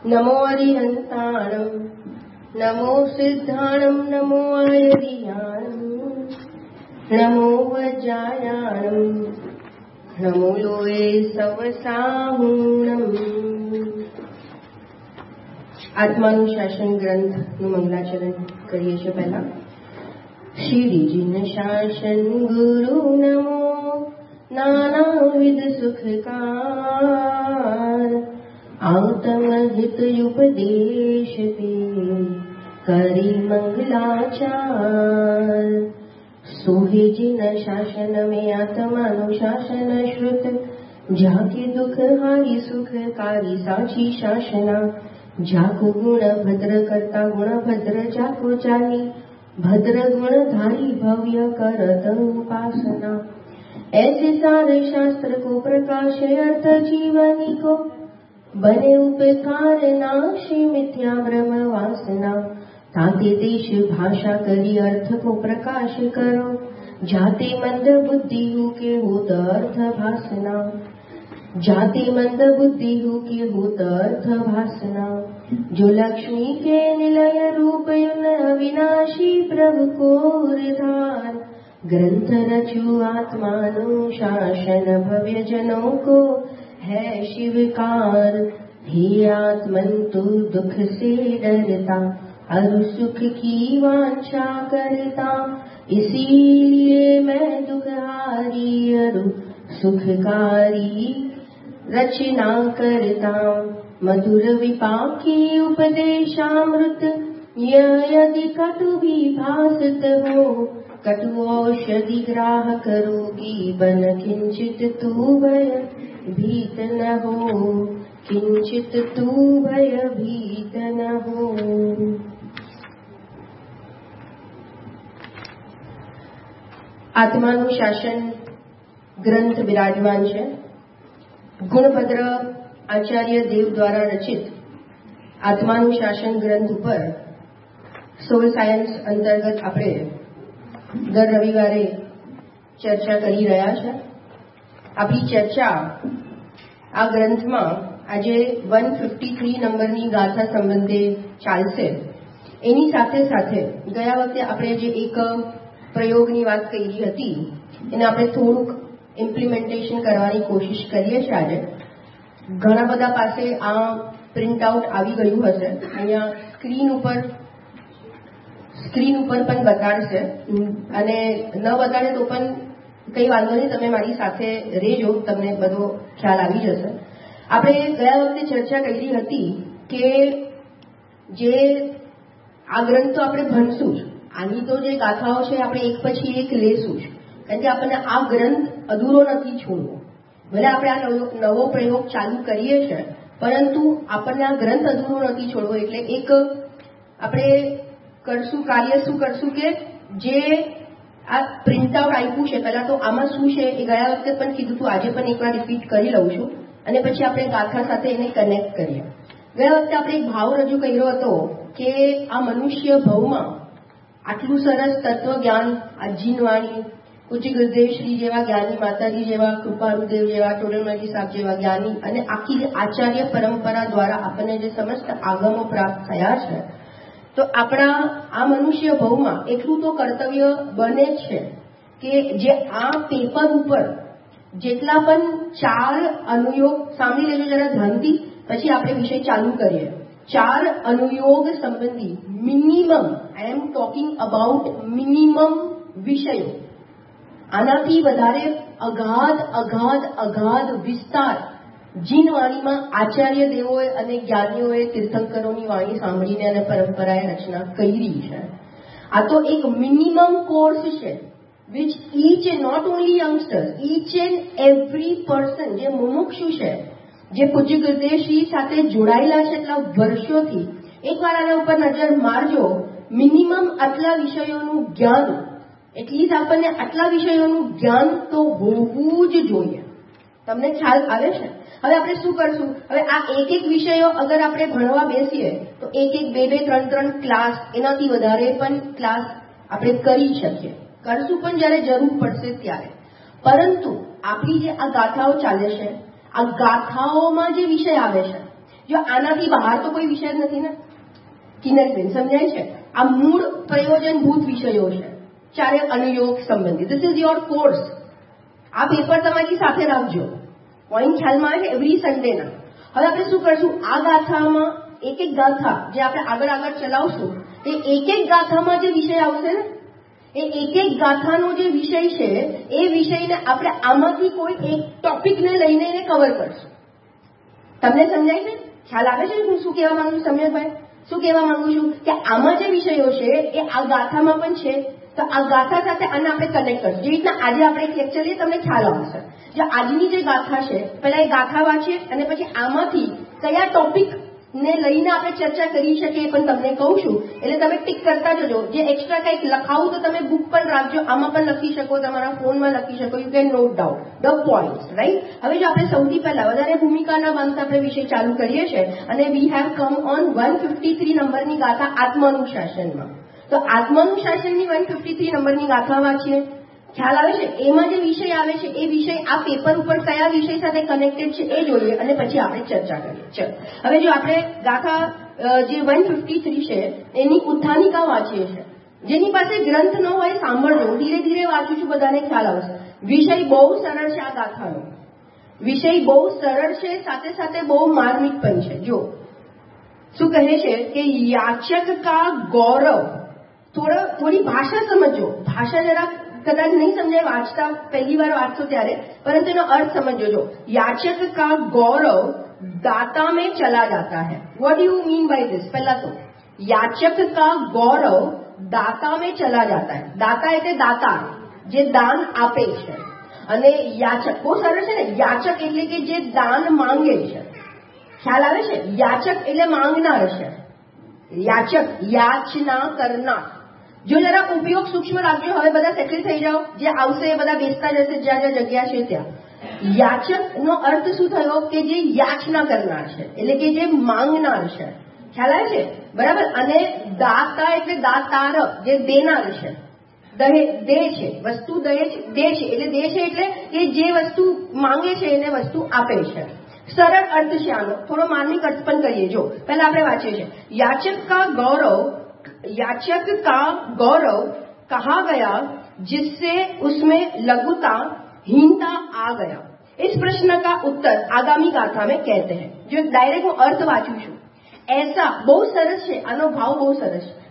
नमो अरिहंताणं नमो सिद्धाणं नमो आयरियाणं नमो वज्रायाणं नमो लोये सवसाहुणम्। આત્માનુશાસન ગ્રંથનું મંગલાચરણ કરીએ છીએ. પહેલા શ્રીજીને શાસન ગુરુ નમો નાનાવિધ સુખકાર આતમ હિત ઉપદેશ તે કરી મંગલાચાર. સોહેજીન શાસન મેં આત્માનુશાસન શ્રુત જાકે દુઃખ હારી સુખકારી સાચી શાસના. जाको गुण भद्र करता गुण भद्र जाको चाली भद्र गुण धारी भव्य करत उपासना. ऐसे सारे शास्त्र को प्रकाश अर्थ जीवनी को बने उपकार नाशी मिथ्या ब्रह्म वासना. ताते देश भाषा करी अर्थ को प्रकाश करो जाते मंद बुद्धि हो के होत अर्थ भासना. जाति मंद बुद्धि हो की होत अर्थ भासना. जो लक्ष्मी के निलय रूप अविनाशी प्रभु को धार ग्रंथ रचु आत्मानुशासन भव्य जनों को है शिवकार. हे आत्मन तू दुख से डरता और सुख की वांछा करता इसीलिए मैं दुखहारी और सुखकारी रचना करता. मधुर विपाकी उपदेशामृत यदि कटु भी भासत हो कटु औषधि ग्राह करोगी बन किंचित तू भय भीत न हो. किंचित तू भय भीत न हो. आत्मानुशासन ग्रंथ विराजमान है. गुणभद्र आचार्य देव द्वारा रचित आत्मानुशासन ग्रंथ पर सोल सायन्स अंतर्गत આપણે દર રવિવારે ચર્ચા કરી રહ્યા છે. આપણી ચર્ચા આ ગ્રંથમાં આજે 153 નંબરની ગાથા સંબંધે ચાલશે. એની સાથે સાથે ગયા વખતે આપણે જે એક પ્રયોગની વાત કરી હતી એને આપણે થોડુંક ઇમ્પ્લિમેન્ટેશન કરવાની કોશિશ કરીએ છીએ. આજે ઘણા બધા પાસે આ પ્રિન્ટ આઉટ આવી ગયું હશે. અહીંયા સ્ક્રીન ઉપર પણ બતાડશે અને ન બતાડે તો પણ કંઈ વાંધો નહીં, તમે મારી સાથે રહેજો, તમને બધો ખ્યાલ આવી જશે. આપણે ગયા વખતે ચર્ચા કરી હતી કે જે આ ગ્રંથ તો આપણે ભણશું જ, આની તો જે ગાથાઓ છે આપણે એક પછી એક લેશું જ, કારણ કે આપણને આ ગ્રંથ અધૂરો નથી છોડવો. ભલે આપણે આ નવો પ્રયોગ ચાલુ કરીએ છીએ પરંતુ આપણને આ ગ્રંથ અધૂરો નથી છોડવો. એટલે એક આપણે કરશું કાર્ય શું કરશું કે જે આ પ્રિન્ટ આઉટ આપ્યું છે પહેલા તો આમાં શું છે એ ગયા વખતે પણ કીધું હતું, આજે પણ એકવાર રિપીટ કરી લઉં છું અને પછી આપણે ગાથા સાથે એને કનેક્ટ કરીએ. ગયા વખતે આપણે એક ભાવ રજૂ કર્યો હતો કે આ મનુષ્ય ભવમાં આટલું સરસ તત્વ જ્ઞાન, આ જીનવાણી, પૂજ્ય ગુરુદેવ શ્રી જેવા જ્ઞાની, માતાજી જેવા, કૃપારુદેવ જેવા, ટોડરમલજી સાહેબ જેવા જ્ઞાની અને આખી જે આચાર્ય પરંપરા દ્વારા આપણને જે સમસ્ત આગમો પ્રાપ્ત થયા છે, તો આપણા આ મનુષ્ય ભવમાં એટલું તો કર્તવ્ય બને જ છે કે જે આ પેપર ઉપર જેટલા પણ 4 અનુયોગ, સાંભળી લેજો જરા ધ્યાનથી, પછી આપણે વિષય ચાલુ કરીએ. 4 અનુયોગ સંબંધી minimum, I am talking about minimum વિષયો, આનાથી વધારે અગાધ વિસ્તાર જીનવાણીમાં આચાર્ય દેવોએ અને જ્ઞાનીઓએ, તીર્થંકરોની વાણી સાંભળીને અને પરંપરાએ રચના કરી છે. આ તો એક મિનિમમ કોર્સ છે which each and not only youngsters, each and every person જે મુમુક્ષુ છે, જે પૂજ્ય ગુરુદેવશ્રી સાથે જોડાયેલા છે એટલા વર્ષોથી, એકવાર આના ઉપર નજર મારજો. મિનિમમ આટલા વિષયોનું જ્ઞાન, એટલીસ્ટ આપણને આટલા વિષયોનું જ્ઞાન તો હોવું જ જોઈએ. તમને ખ્યાલ આવે છે? હવે આપણે શું કરશું? હવે આ એક વિષયો અગર આપણે ભણવા બેસીએ તો 1, 2, 3 ક્લાસ, એનાથી વધારે પણ ક્લાસ આપણે કરી શકીએ, કરશું પણ જ્યારે જરૂર પડશે ત્યારે. પરંતુ આપણી જે આ ગાથાઓ ચાલે છે, આ ગાથાઓમાં જે વિષય આવે છે જો આનાથી બહાર તો કોઈ વિષય જ નથી ને. કિન્નરીબેન સમજાય છે? આ મૂળ પ્રયોજનભૂત વિષયો છે, ચારે અનુયોગ સંબંધિત. This is your course. આ પેપર તમારી સાથે રાખજો. પોઈન્ટ ખ્યાલમાં આવે છે એવરી સન્ડેના. હવે આપણે શું કરશું? આ ગાથામાં એક એક ગાથા જે આપણે આગળ આગળ ચલાવશું, એ એક એક ગાથામાં જે વિષય આવશે ને, એ એક એક ગાથાનો જે વિષય છે એ વિષયને આપણે આમાંથી કોઈ એક ટોપિકને લઈને એને કવર કરશું. તમને સમજાય છે? ખ્યાલ આવે છે હું શું કહેવા માંગુ છું? સમ્યકભાઈ શું કહેવા માંગુ છું કે આમાં જે વિષયો છે એ આ ગાથામાં પણ છે, તો આ ગાથા સાથે આને આપણે કનેક્ટ કરશું. જે રીતના આજે આપણે એક લેક્ચર લઈએ તમને ખ્યાલ આવશે. જે આજની જે ગાથા છે, પહેલા એ ગાથા વાંચીએ અને પછી આમાંથી કયા ટોપિક ને લઈને આપણે ચર્ચા કરી શકીએ પણ તમને કહું છું. એટલે તમે ટીક કરતા જજો. જે એક્સ્ટ્રા કંઈક લખાવું તો તમે બુક પણ રાખજો, આમાં પણ લખી શકો, તમારા ફોનમાં લખી શકો. You can note down the points, right? હવે જો આપણે સૌથી પહેલા વધારે ભૂમિકાના બાંધતા આપણે વિષય ચાલુ કરીએ છીએ અને વી હેવ કમ ઓન 153 નંબરની ગાથા આત્માનુશાસનમાં. તો આત્માનુશાસનની 153 નંબરની ગાથા વાંચીએ. ખ્યાલ આવે છે? એમાં જે વિષય આવે છે એ વિષય આ પેપર ઉપર કયા વિષય સાથે કનેક્ટેડ છે એ જોઈએ અને પછી આપણે ચર્ચા કરીએ. ચલો હવે જો આપણે ગાથા જે 153 છે એની ઉત્થાનિકા વાંચીએ છીએ. જેની પાસે ગ્રંથ ન હોય સાંભળજો, ધીરે ધીરે વાંચું છું, બધાને ખ્યાલ આવશે. વિષય બહુ સરળ છે. આ ગાથાનો વિષય બહુ સરળ છે, સાથે સાથે બહુ માર્મિક પણ છે. જો શું કહે છે કે યાચક કા ગૌરવ. થોડી ભાષા સમજો. ભાષા જરા કદાચ નહીં સમજાય વાંચતા, પહેલી વાર વાંચશો ત્યારે, પરંતુ એનો અર્થ સમજો. જો याचक का गौरव दाता में चला जाता है. What do you mean by this? પહેલા તો याचक का गौरव दाता में चला जाता है. દાતા એટલે દાતા, જે દાન આપે છે. અને યાચક બહુ સરસ છે ને. યાચક એટલે કે જે દાન માંગે છે. ખ્યાલ આવે છે? યાચક એટલે માંગનાર છે. યાચક યાચના કરનાર. જો જરા ઉપયોગ સૂક્ષ્મ રાખજો. હવે બધા સેટલ થઈ જાઓ. જે આવશે એ બધા બેસતા જશે જ્યાં જ્યાં જગ્યા છે ત્યાં. યાચક નો અર્થ શું થયો? કે જે યાચના કરનાર છે, એટલે કે જે માંગનાર છે. ખ્યાલ આવે છે? બરાબર. અને દાતા એટલે દાતાર, જે દેનાર છે. દે છે વસ્તુ, દે છે એટલે દે છે એટલે કે જે વસ્તુ માંગે છે એને વસ્તુ આપે છે. સરળ અર્થ છે આનો. થોડો માર્મિક અર્થ પણ કરીએ. જો પહેલા આપણે વાંચીએ છીએ. याचक का गौरव कहा गया जिससे उसमें लघुता हीनता आ गया. इस प्रश्न का उत्तर आगामी गाथा में कहते हैं. जो डायरेक्ट હું અર્થ વાંચું છું. ऐसा બહુ સરસ છે. આનો ભાવ બહુ સરસ છે.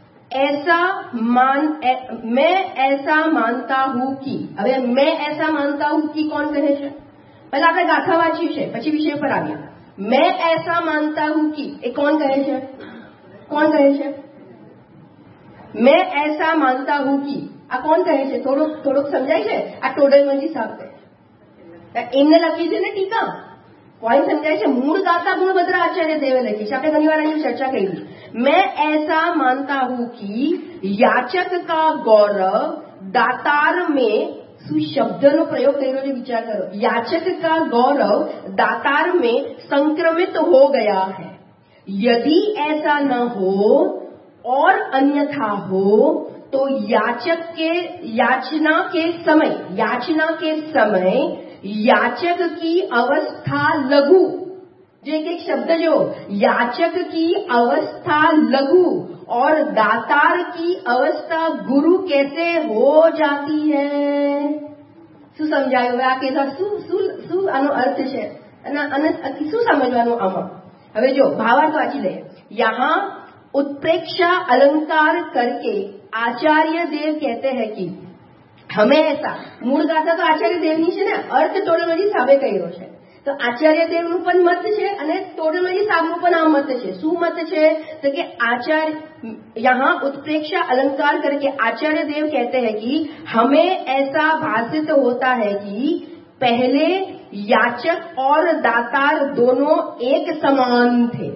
मैं ऐसा मानता हूं कि. હવે मैं ऐसा मानता हूं कि કોણ કહે છે? પહેલા આપણે ગાથા વાંચ્યું છે, પછી વિષય પર આવ્યા. मैं ऐसा मानता हूं कि એ કોણ કહે છે? કોણ કહે છે? मैं ऐसा मानता हूं कि આ કોણ કહે છે? થોડુંક સમજાય છે? આ ટોડલમજી સાહેબ એમને લખી છે ને ટીકા. પોઈન્ટ સમજાય છે? મૂળ ગાથા ગુણભદ્ર આચાર્ય દેવે લખી છે. આપણે ઘણી વાર એની ચર્ચા કરી છે. मैं ऐसा मानता हूं कि याचक का गौरव दातार में. શું શબ્દનો પ્રયોગ કર્યો છે વિચાર કરો. याचक का गौरव दातार में संक्रमित हो गया है. यदि ऐसा न हो और अन्यथा हो तो याचक के याचना के समय याचक की अवस्था लघु. जो एक शब्द जो याचक की अवस्था लघु और दातार की अवस्था गुरु कैसे हो जाती है. શું સમજાયું? આ કેસા શું આનો અર્થ છે અને શું સમજવાનું આમાં? હવે જો ભાવાર્થ વાંચી લે. यहाँ उत्प्रेक्षा अलंकार करके आचार्य देव कहते हैं कि हमें ऐसा. મૂળ ગાથા તો આચાર્ય દેવની છે ને. અર્થ ટોડલમજી સાહેબે કર્યો છે. તો આચાર્ય દેવનું પણ મત છે અને ટોડલમજી સાહેબનું પણ આ મત છે. શું મત છે? તો કે आचार्य यहाँ उत्प्रेक्षा अलंकार करके आचार्य देव कहते हैं कि हमें ऐसा भाषित होता है कि पहले याचक और दातार दोनों एक समान थे.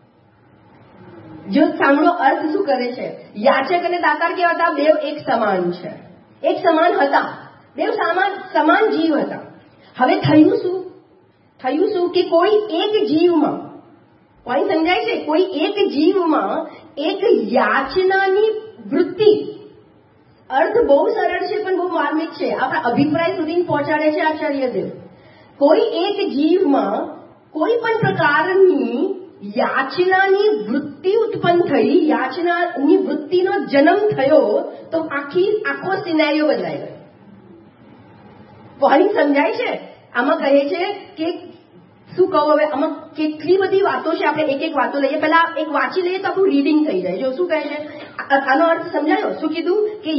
जो સાંભળો અર્થ શું કરે છે? યાચક અને દાતાર કેવા હતા? દેવ એક સમાન છે. એક સમાન હતા. દેવ સમાન જીવ હતા. હવે થયું શું કે કોઈ એક જીવમાં, પોઈન્ટ સમજાય છે? કોઈ એક જીવમાં એક યાચનાની વૃત્તિ. અર્થ બહુ સરળ છે પણ બહુ માર્મિક છે. આપણા અભિપ્રાય સુધી પહોંચાડે છે આચાર્ય દેવ. કોઈ એક જીવમાં કોઈ પણ પ્રકારની યાચનાની વૃત્તિ ઉત્પન્ન થઈ, યાચનાની વૃત્તિનો જન્મ થયો, તો આખો સિનેરિયો બદલાઈ ગયો. પોઈન્ટ સમજાય છે? આમાં કહે છે કે શું કહું હવે, આમાં કેટલી બધી વાતો છે. આપણે એક એક વાતો લઈએ. પહેલા એક વાંચી લઈએ તો આપણું રીડિંગ થઈ જાય. જો શું કહે છે, આનો અર્થ સમજાયો? શું કીધું કે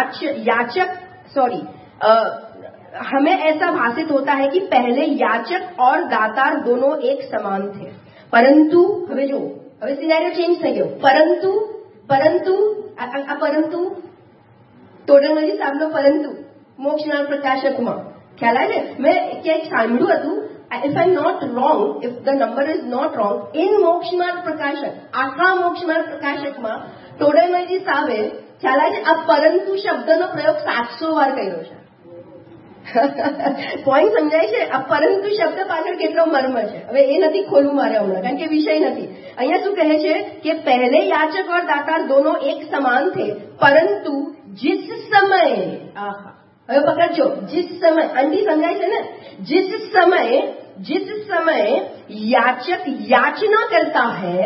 हमें ऐसा भाषित होता है कि पहले याचक और दातार दोनों एक समान थे, परंतु હવે સિનેરિયો ચેન્જ થઈ ગયો. પરંતુ ટોટલ સાંભળો. પરંતુ મોક્ષના પ્રકાશકમાં ખ્યાલ આવે છે, મેં ક્યાંક સાંભળ્યું હતું, if I'm not wrong, if the number is not wrong, in મોક્ષમાર્ગ પ્રકાશક, આખા મોક્ષમાર્ગ પ્રકાશકમાં ટોડરમલજી સાહેબે ખ્યાલ આવે છે, આ પરંતુ શબ્દનો પ્રયોગ 700 વાર કર્યો છે. પોઈન્ટ સમજાય છે? આ પરંતુ શબ્દ પાછળ કેટલો મર્મ છે, હવે એ નથી ખોલવું મારે હમણાં, કારણ કે વિષય નથી. અહીંયા શું કહે છે કે પહેલે યાચક और दातार दोनों एक समान थे, परंतु जिस समय, હવે પકડજો, जिस समय, આંટી સમજાય છે ને, जिस समय याचक याचना करता है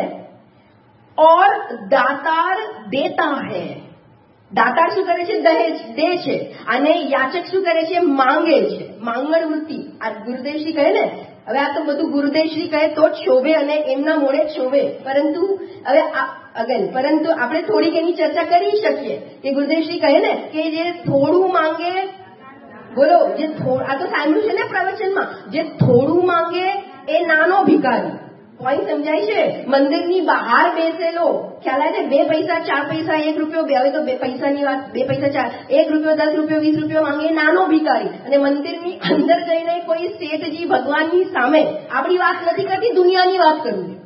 और दातार देता है, દાતાર શું કરે છે? દે છે. અને યાચક શું કરે છે? માંગે છે. માંગણ વૃત્તિ. આ ગુરુદેવશ્રી કહે ને, હવે આ તો બધું ગુરુદેવશ્રી કહે તો જ શોભે અને એમના મોડે જ શોભે. પરંતુ હવે પરંતુ આપણે થોડીક એની ચર્ચા કરી શકીએ કે ગુરુદેવશ્રી કહે ને કે જે થોડું માંગે, બોલો, જે આ તો સાંભળ્યું છે ને પ્રવચનમાં, જે થોડું માંગે એ નાનો ભિખારી. પોઈન્ટ સમજાય છે? મંદિરની બહાર બેસેલો, ખ્યાલ આવે છે, 2 પૈસા 4 પૈસા 1 રૂપિયો, હવે તો 2 પૈસાની વાત, 2 પૈસા 4, 1 રૂપિયો 10 રૂપિયો 20 રૂપિયો માંગે નાનો ભિખારી. અને મંદિરની અંદર જઈને કોઈ શેઠજી ભગવાનની સામે આપણી વાત નથી કરતી, દુનિયાની વાત કરું છું.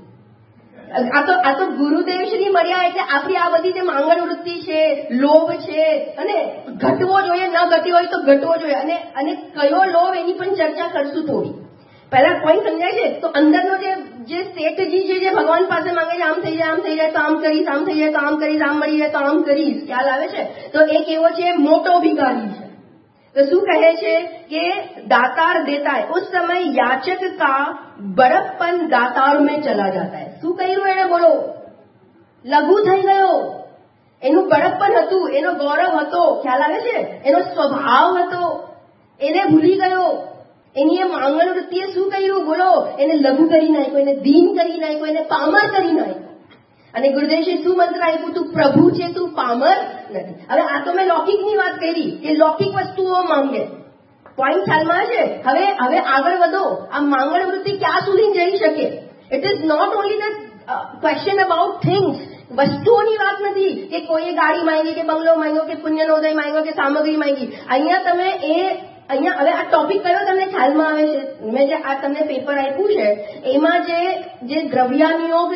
આ તો ગુરુદેવશ્રી મળ્યા એટલે આપણી આ બધી જે માંગણ વૃત્તિ છે, લોભ છે, અને ઘટવો જોઈએ, ન ઘટી હોય તો ઘટવો જોઈએ, અને કયો લોભ એની પણ ચર્ચા કરશું થોડી. પહેલા પોઈન્ટ સમજાય છે? તો અંદરનો જે શેઠજી છે, જે ભગવાન પાસે માંગે છે, આમ થઈ જાય તો આમ કરીશ, આમ થઈ જાય તો આમ કરીશ, આમ મળી જાય તો આમ કરીશ, ખ્યાલ આવે છે? તો એક એવો છે મોટો ભિખારી છે. तो શું કહે છે કે दातार देता है, उस समय याचक का बड़प्पन दातार में चला जाता है. શું કર્યું એને? બોલો, લઘુ થઈ ગયો. એનું બળપ્પન હતું, એનો ગૌરવ હતો, ખ્યાલ આવે છે? એનો સ્વભાવ હતો, એને ભૂલી ગયો. એની એ માંગણ વૃત્તિએ શું કર્યું? બોલો, એને લઘુ કરી નાખ્યો, એને દીન કરી નાખ્યો, એને પામર કરી નાખ્યો. અને ગુરુદેવશ્રી શું મંત્ર આપ્યું? તું પ્રભુ છે, તું પામર નથી. હવે આ તો મેં લૌકિકની વાત કરી કે લૌકિક વસ્તુઓ માંગે. પોઈન્ટ ખ્યાલમાં છે? હવે આગળ વધો. આ માંગણ વૃત્તિ ક્યાં સુધી જઈ શકે? It is not only the question about things. વસ્તુઓની વાત નથી કે કોઈએ ગાડી માંગી કે બંગલો માંગ્યો કે પુણ્યનોદય માંગ્યો કે સામગ્રી માંગી. અહીંયા તમે હવે આ ટોપિક કયો તમને ખ્યાલમાં આવે છે? મેં જે આ તમને પેપર આપ્યું છે એમાં જે દ્રવ્યાનિયોગ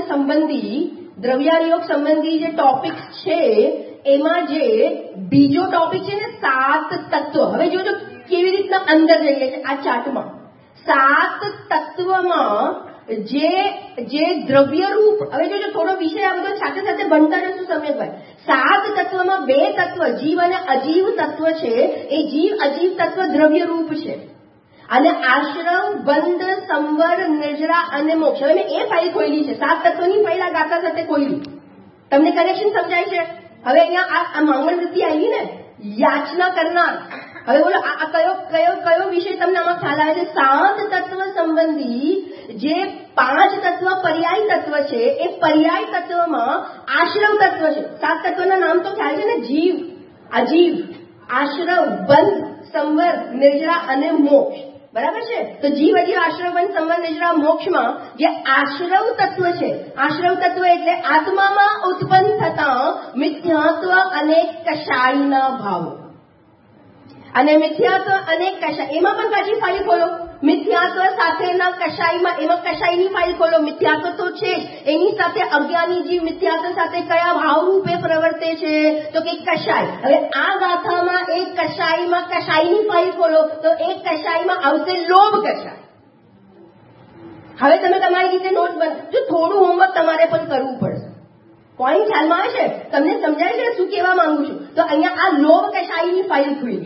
સંબંધી જે ટોપિક્સ છે એમાં જે બીજો ટોપિક છે ને 7 તત્વ. હવે જોજો કેવી રીતના અંદર જઈએ છે આ ચાર્ટમાં. 7 તત્વમાં જે દ્રવ્ય રૂપ, હવે જોજો થોડો વિષય આ બધો સાથે સાથે ભણતા જશું સમયભાઈ. 7 તત્વમાં 2 તત્વ જીવ અને અજીવ તત્વ છે. એ જીવ અજીવ તત્વ દ્રવ્ય રૂપ છે. અને આશ્રમ, બંધ, સંવર, નિર્જરા અને મોક્ષ. હવે મેં એ ફાઇલ ખોલી છે, 7 તત્વની ફાઇલ આ ગાતા સાથે ખોલી. તમને કનેક્શન સમજાય છે? હવે અહીંયા આ માંગણ વૃત્તિ આવી ને, યાચના કરનાર. હવે બોલો આ કયો વિષય તમને આમાં ખ્યાલ આવે છે? 7 તત્વ સંબંધી જે 5 તત્વ પર્યાય તત્વ છે, એ પર્યાય તત્વમાં આશ્રમ તત્વ છે. 7 તત્વના નામ તો ખ્યાલ છે ને? જીવ, અજીવ, આશ્રમ, બંધ, સંવર, નિર્જરા અને મોક્ષ. બરાબર છે? તો જીવ, અજીવ, આશ્રમ, બંધ, સંવર, નિર્જરા, મોક્ષમાં જે આશ્રવ તત્વ છે, આશ્રવ તત્વ એટલે આત્મામાં ઉત્પન્ન થતા મિથ્યાત્વ અને કશાયના ભાવો. અને મિથ્યાત્વ અને કશાય, એમાં પણ પાછી ફાઇલ ખોલો. મિથ્યાત્વ સાથેના કશાયમાં, એમાં કશાયની ફાઇલ ખોલો. મિથ્યાત્વ તો છે જ, એની સાથે અજ્ઞાની જીવ મિથ્યાત્વ સાથે કયા ભાવ રૂપે પ્રવર્તે છે? તો કે કશાય. હવે આ ગાથામાં એક કશાયમાં કશાયની ફાઇલ ખોલો તો એક કશાયમાં આવશે લોભ કશાય. હવે તમે તમારી રીતે નોટ જો થોડું હોમવર્ક તમારે પણ કરવું પડશે. પોઈન્ટ ખ્યાલમાં આવે છે? તમને સમજાય છે શું કહેવા માંગુ છું? તો અહીંયા આ લોભ કશાયની ફાઇલ ખોલી.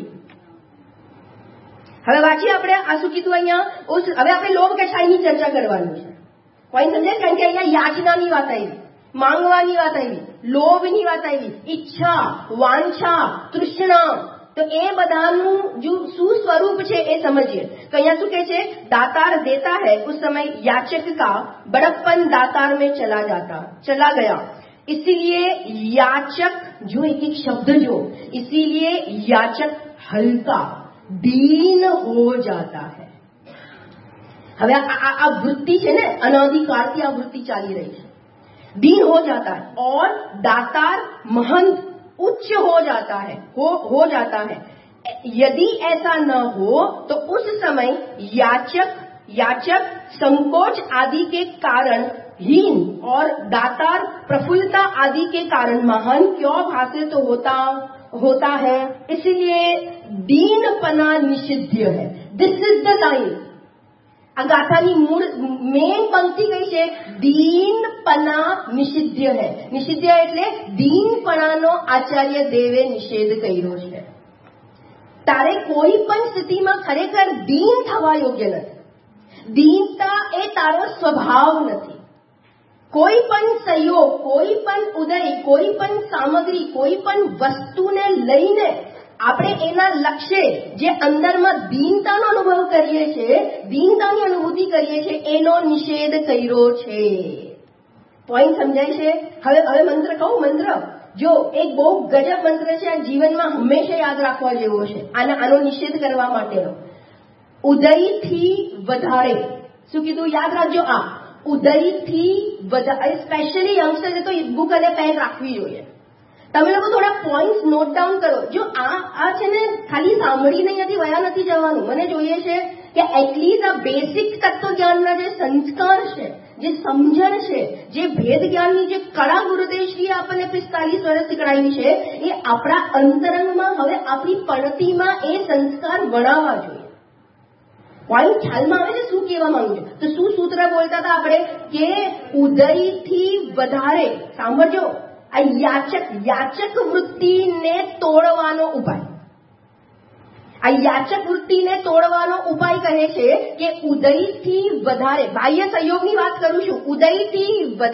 હવે વાંચીએ આપણે આ શું કીધું અહીંયા. હવે આપણે લોભ કશાયની ચર્ચા કરવાની છે. પોઈન્ટ સમજાય? કારણ કે અહીંયા યાચનાની વાત આવી, માંગવાની વાત આવી, લોભની વાત આવી, ઈચ્છા, વાંછા, તૃષ્ણા, તો એ બધાનું જો શું સ્વરૂપ છે એ સમજીએ. તો અહીંયા શું કહે છે? दातार देता है उस समय याचक का बड़प्पन दातार में चला गया, इसीलिए याचक जो एक एक शब्द जो, इसीलिए याचक हल्का दीन हो जाता है. હવે આ વૃત્તિ છે ને, અનાદિકાળથી આ વૃત્તિ ચાલી રહી છે. दीन हो जाता है और दातार महंत उच्च हो जाता है. यदि ऐसा न हो तो उस समय याचक संकोच आदि के कारण हीन और दातार प्रफुल्लता आदि के कारण महान क्यों भाषित तो होता है. इसलिए दीनपना निषिद्ध है. This is the line. આ ગાથાની મૂળ મેઇન પંક્તિ કઈ છે? દીનપના નિષિદ્ધ है. નિષિદ્ધ એટલે દીનપણાનો આચાર્ય દેવે નિષેધ કર્યો છે. તારે કોઈ પણ સ્થિતિમાં ખરેખર દીન થવા યોગ્ય નથી. દીનતા એ તારો સ્વભાવ નથી. કોઈ પણ સહયોગ, કોઈ પણ ઉદય, કોઈ પણ સામગ્રી, કોઈ પણ વસ્તુને લઈને આપણે એના લક્ષ્ય જે અંદરમાં દીનતાનો અનુભવ કરીએ છીએ, દીનતાની અનુભૂતિ કરીએ છીએ, એનો નિષેધ કર્યો છે. પોઈન્ટ સમજાય છે? હવે મંત્ર કહું. મંત્ર જો એક બહુ ગજબ મંત્ર છે, આ જીવનમાં હંમેશા યાદ રાખવા જેવો છે. આનો નિષેધ કરવા માટેનો. ઉદયથી વધારે શું કીધું? યાદ રાખજો. આ ઉદયથી વધારે, સ્પેશિયલી યંગસ્ટર તો બુક અને પેન રાખવી જોઈએ. તમે લોકો થોડા પોઈન્ટ્સ નોટ ડાઉન કરો. જો આ છે ને ખાલી સાંભળીને અહીંયાથી વયા નથી જવાનું. મને જોઈએ છે કે એટલીસ્ટ આ બેસિક તત્વજ્ઞાનના જે સંસ્કાર છે, જે સમજણ છે, જે ભેદ જ્ઞાનની જે કળા ગુરુદેવશ્રીએ આપણને 45 વર્ષ શીખડાવી છે, એ આપણા અંતરંગમાં હવે આપણી પણતીમાં એ સંસ્કાર વણાવવા જોઈએ. પોઈન્ટ ખ્યાલમાં આવે છે શું કહેવા માંગુ છું? તો શું સૂત્ર બોલતા હતા આપણે કે ઉદયથી વધારે, સાંભળજો, આ યાચક વૃત્તિને તોડવાનો ઉપાય. આ યાચક વૃત્તિને તોડવાનો ઉપાય કહે છે કે ઉદયથી વધારે, બાહ્ય સહયોગની વાત કરું છું, ઉદયથી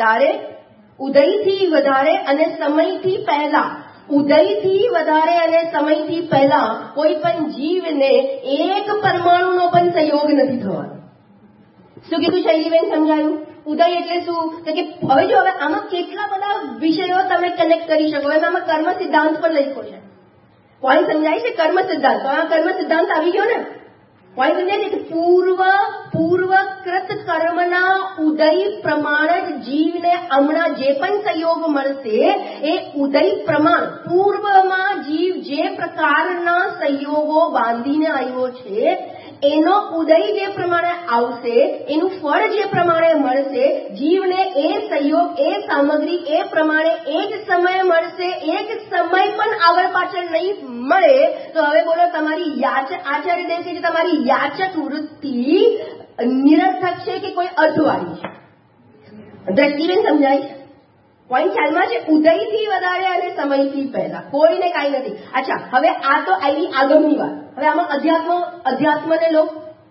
વધારે અને સમયથી પહેલા, ઉદયથી વધારે અને સમયથી પહેલા કોઈ પણ જીવને એક પરમાણુનો પણ સહયોગ નથી થવાનો. શું કીધું શૈલીબેન? સમજાયું? ઉદય એટલે શું? કે હવે જો આમાં કેટલા બધા વિષયો તમે કનેક્ટ કરી શકો. આમાં કર્મ સિદ્ધાંત પણ લખ્યો છે. પોઈન્ટ સમજાય છે? કર્મ સિદ્ધાંત. તો આ કર્મ સિદ્ધાંત આવી ગયો ને? પોઈન્ટ સમજાય છે? પૂર્વકૃત કર્મના ઉદય પ્રમાણ જ જીવને હમણાં જે પણ સહયોગ મળશે એ ઉદય પ્રમાણ, પૂર્વમાં જીવ જે પ્રકારના સહયોગો બાંધીને આવ્યો છે એનો ઉદય જે પ્રમાણે આવશે, એનું ફળ જે પ્રમાણે મળશે, જીવને એ સહયોગ, એ સામગ્રી એ પ્રમાણે એક સમય મળશે. એક સમય પણ આગળ પાછળ નહીં મળે તો હવે બોલો તમારી આચાર્ય દેવ છે તમારી યાચક વૃત્તિ નિરર્થક છે કે કોઈ અર્થવાળી છે? દ્રષ્ટિબેન સમજાય છે? પોઈન્ટ ખ્યાલમાં છે? ઉદયથી વધારે અને સમયથી પહેલા કોઈને કાંઈ નથી. અચ્છા, હવે આ તો આવી આગમની વાત. હવે આમાં અધ્યાત્મને લો.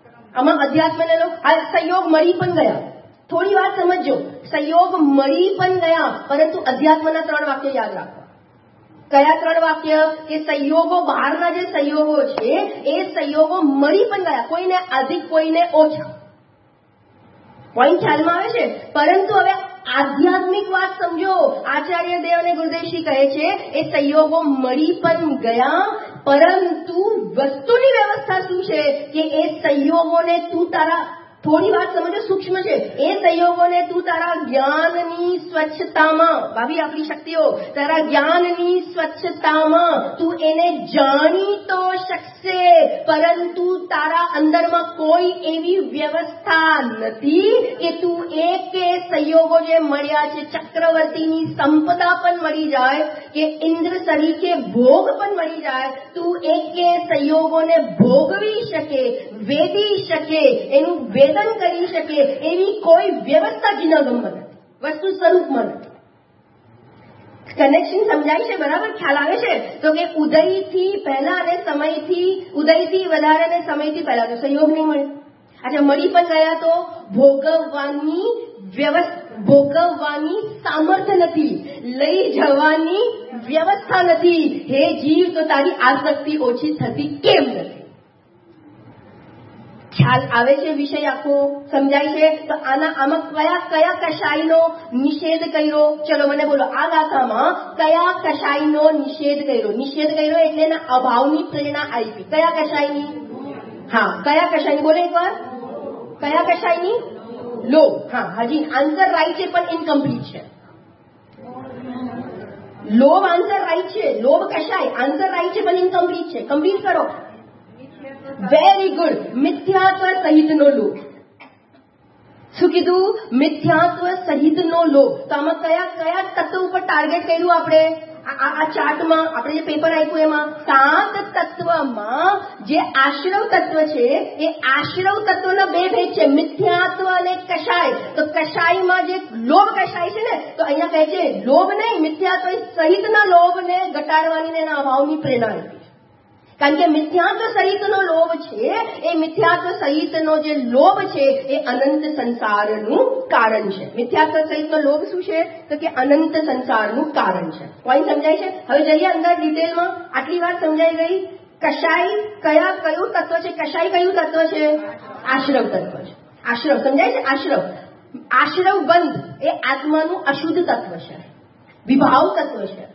સંયોગ મળી પણ ગયા. થોડી વાત સમજો. સંયોગ મળી પણ ગયા, પરંતુ અધ્યાત્મના 3 વાક્ય યાદ રાખવા. કયા 3 વાક્ય? કે સંયોગો, બહારના જે સંયોગો છે એ સંયોગો મળી પણ ગયા, કોઈને અધિક કોઈને ઓછા. પોઈન્ટ ખ્યાલમાં આવે છે? પરંતુ હવે આધ્યાત્મિક વાત સમજો. આચાર્ય દેવ અને ગુરુદેવશ્રી કહે છે એ સંયોગો મળી પણ ગયા, પરંતુ વસ્તુની વ્યવસ્થા શું છે કે એ સંયોગોને તું તારા, થોડી વાત સમજો, સૂક્ષ્મ છે, એ સંયોગોને તું તારા જ્ઞાનની સ્વચ્છતામાં, ભાવી આપણી શક્તિઓ, તારા જ્ઞાનની સ્વચ્છતામાં તું એને જાણી તો શકશે, પરંતુ તારા અંદરમાં કોઈ એવી વ્યવસ્થા નથી કે તું એક સંયોગો જે મળ્યા છે, ચક્રવર્તીની સંપદા પણ મળી જાય, કે ઇન્દ્ર તરીકે ભોગ પણ મળી જાય, તું એક સંયોગોને ભોગવી શકે, વેદી શકે, એનું વેદન કરી શકે એવી કોઈ વ્યવસ્થા જિનાગમમાં નથી, વસ્તુ સ્વરૂપમાં નથી. કનેક્શન સમજાય છે? બરાબર ખ્યાલ આવે છે? તો કે ઉદયથી પહેલા અને સમયથી, ઉદયથી વધારે અને સમયથી પહેલા તો સંયોગ નહીં મળે. અચ્છા, મળી પણ ગયા તો ભોગવવાની ભોગવવાની સામર્થ્ય નથી, લઈ જવાની વ્યવસ્થા નથી. હે જીવ, તો તારી આસક્તિ ઓછી થતી કેમ નથી? ખ્યાલ આવે છે? વિષય આખો સમજાય છે? તો આમાં કયા કશાયનો નિષેધ કર્યો? ચલો મને બોલો, આ ગાથામાં કયા કશાયનો નિષેધ કર્યો? નિષેધ કર્યો એટલે એના અભાવની પ્રેરણા આપી. કયા કશાયની? હા, કયા કશાયની? બોલે એકવાર. કયા કશાયની? લોભ. હા, હજી આન્સર રાઈટ છે પણ ઇનકમ્પ્લીટ છે. લોભ આન્સર રાઈટ છે, લોભ કશાય આન્સર રાઈટ છે પણ ઇનકમ્પ્લીટ છે. કમ્પ્લીટ કરો. Very good. મિથ્યાત્વ સહિતનો લોભ. શું કીધું? મિથ્યાત્વ સહિતનો લોભ. તો આમાં કયા તત્વ ઉપર ટાર્ગેટ કર્યું આપણે? આ ચાર્ટમાં આપણે જે પેપર આપ્યું એમાં 7 તત્વમાં જે આશ્રવ તત્વ છે એ આશ્રવ તત્વના 2 ભેદ છે, મિથ્યાત્વ અને કશાય. તો કશાયમાં જે લોભ કશાય છે ને, તો અહીંયા કહે છે લોભ નહીં, મિથ્યાત્વ સહિતના લોભને ઘટાડવાની એના અભાવની પ્રેરણા આપી. કારણ કે મિથ્યાત્વ સહિતનો લોભ છે, એ મિથ્યાત્વ સહિતનો જે લોભ છે એ અનંત સંસારનું કારણ છે. મિથ્યાત્વ સહિતનો લોભ શું છે? તો કે અનંત સંસારનું કારણ છે. પોઈન્ટ સમજાય છે? હવે જઈએ અંદર ડિટેલમાં. આટલી વાત સમજાઈ ગઈ. કશાય કયું તત્વ છે? કશાય કયું તત્વ છે? આશ્રવ તત્વ છે. આશ્રવ સમજાય છે? આશ્રવ બંધ એ આત્માનું અશુદ્ધ તત્વ છે, વિભાવ તત્વ છે.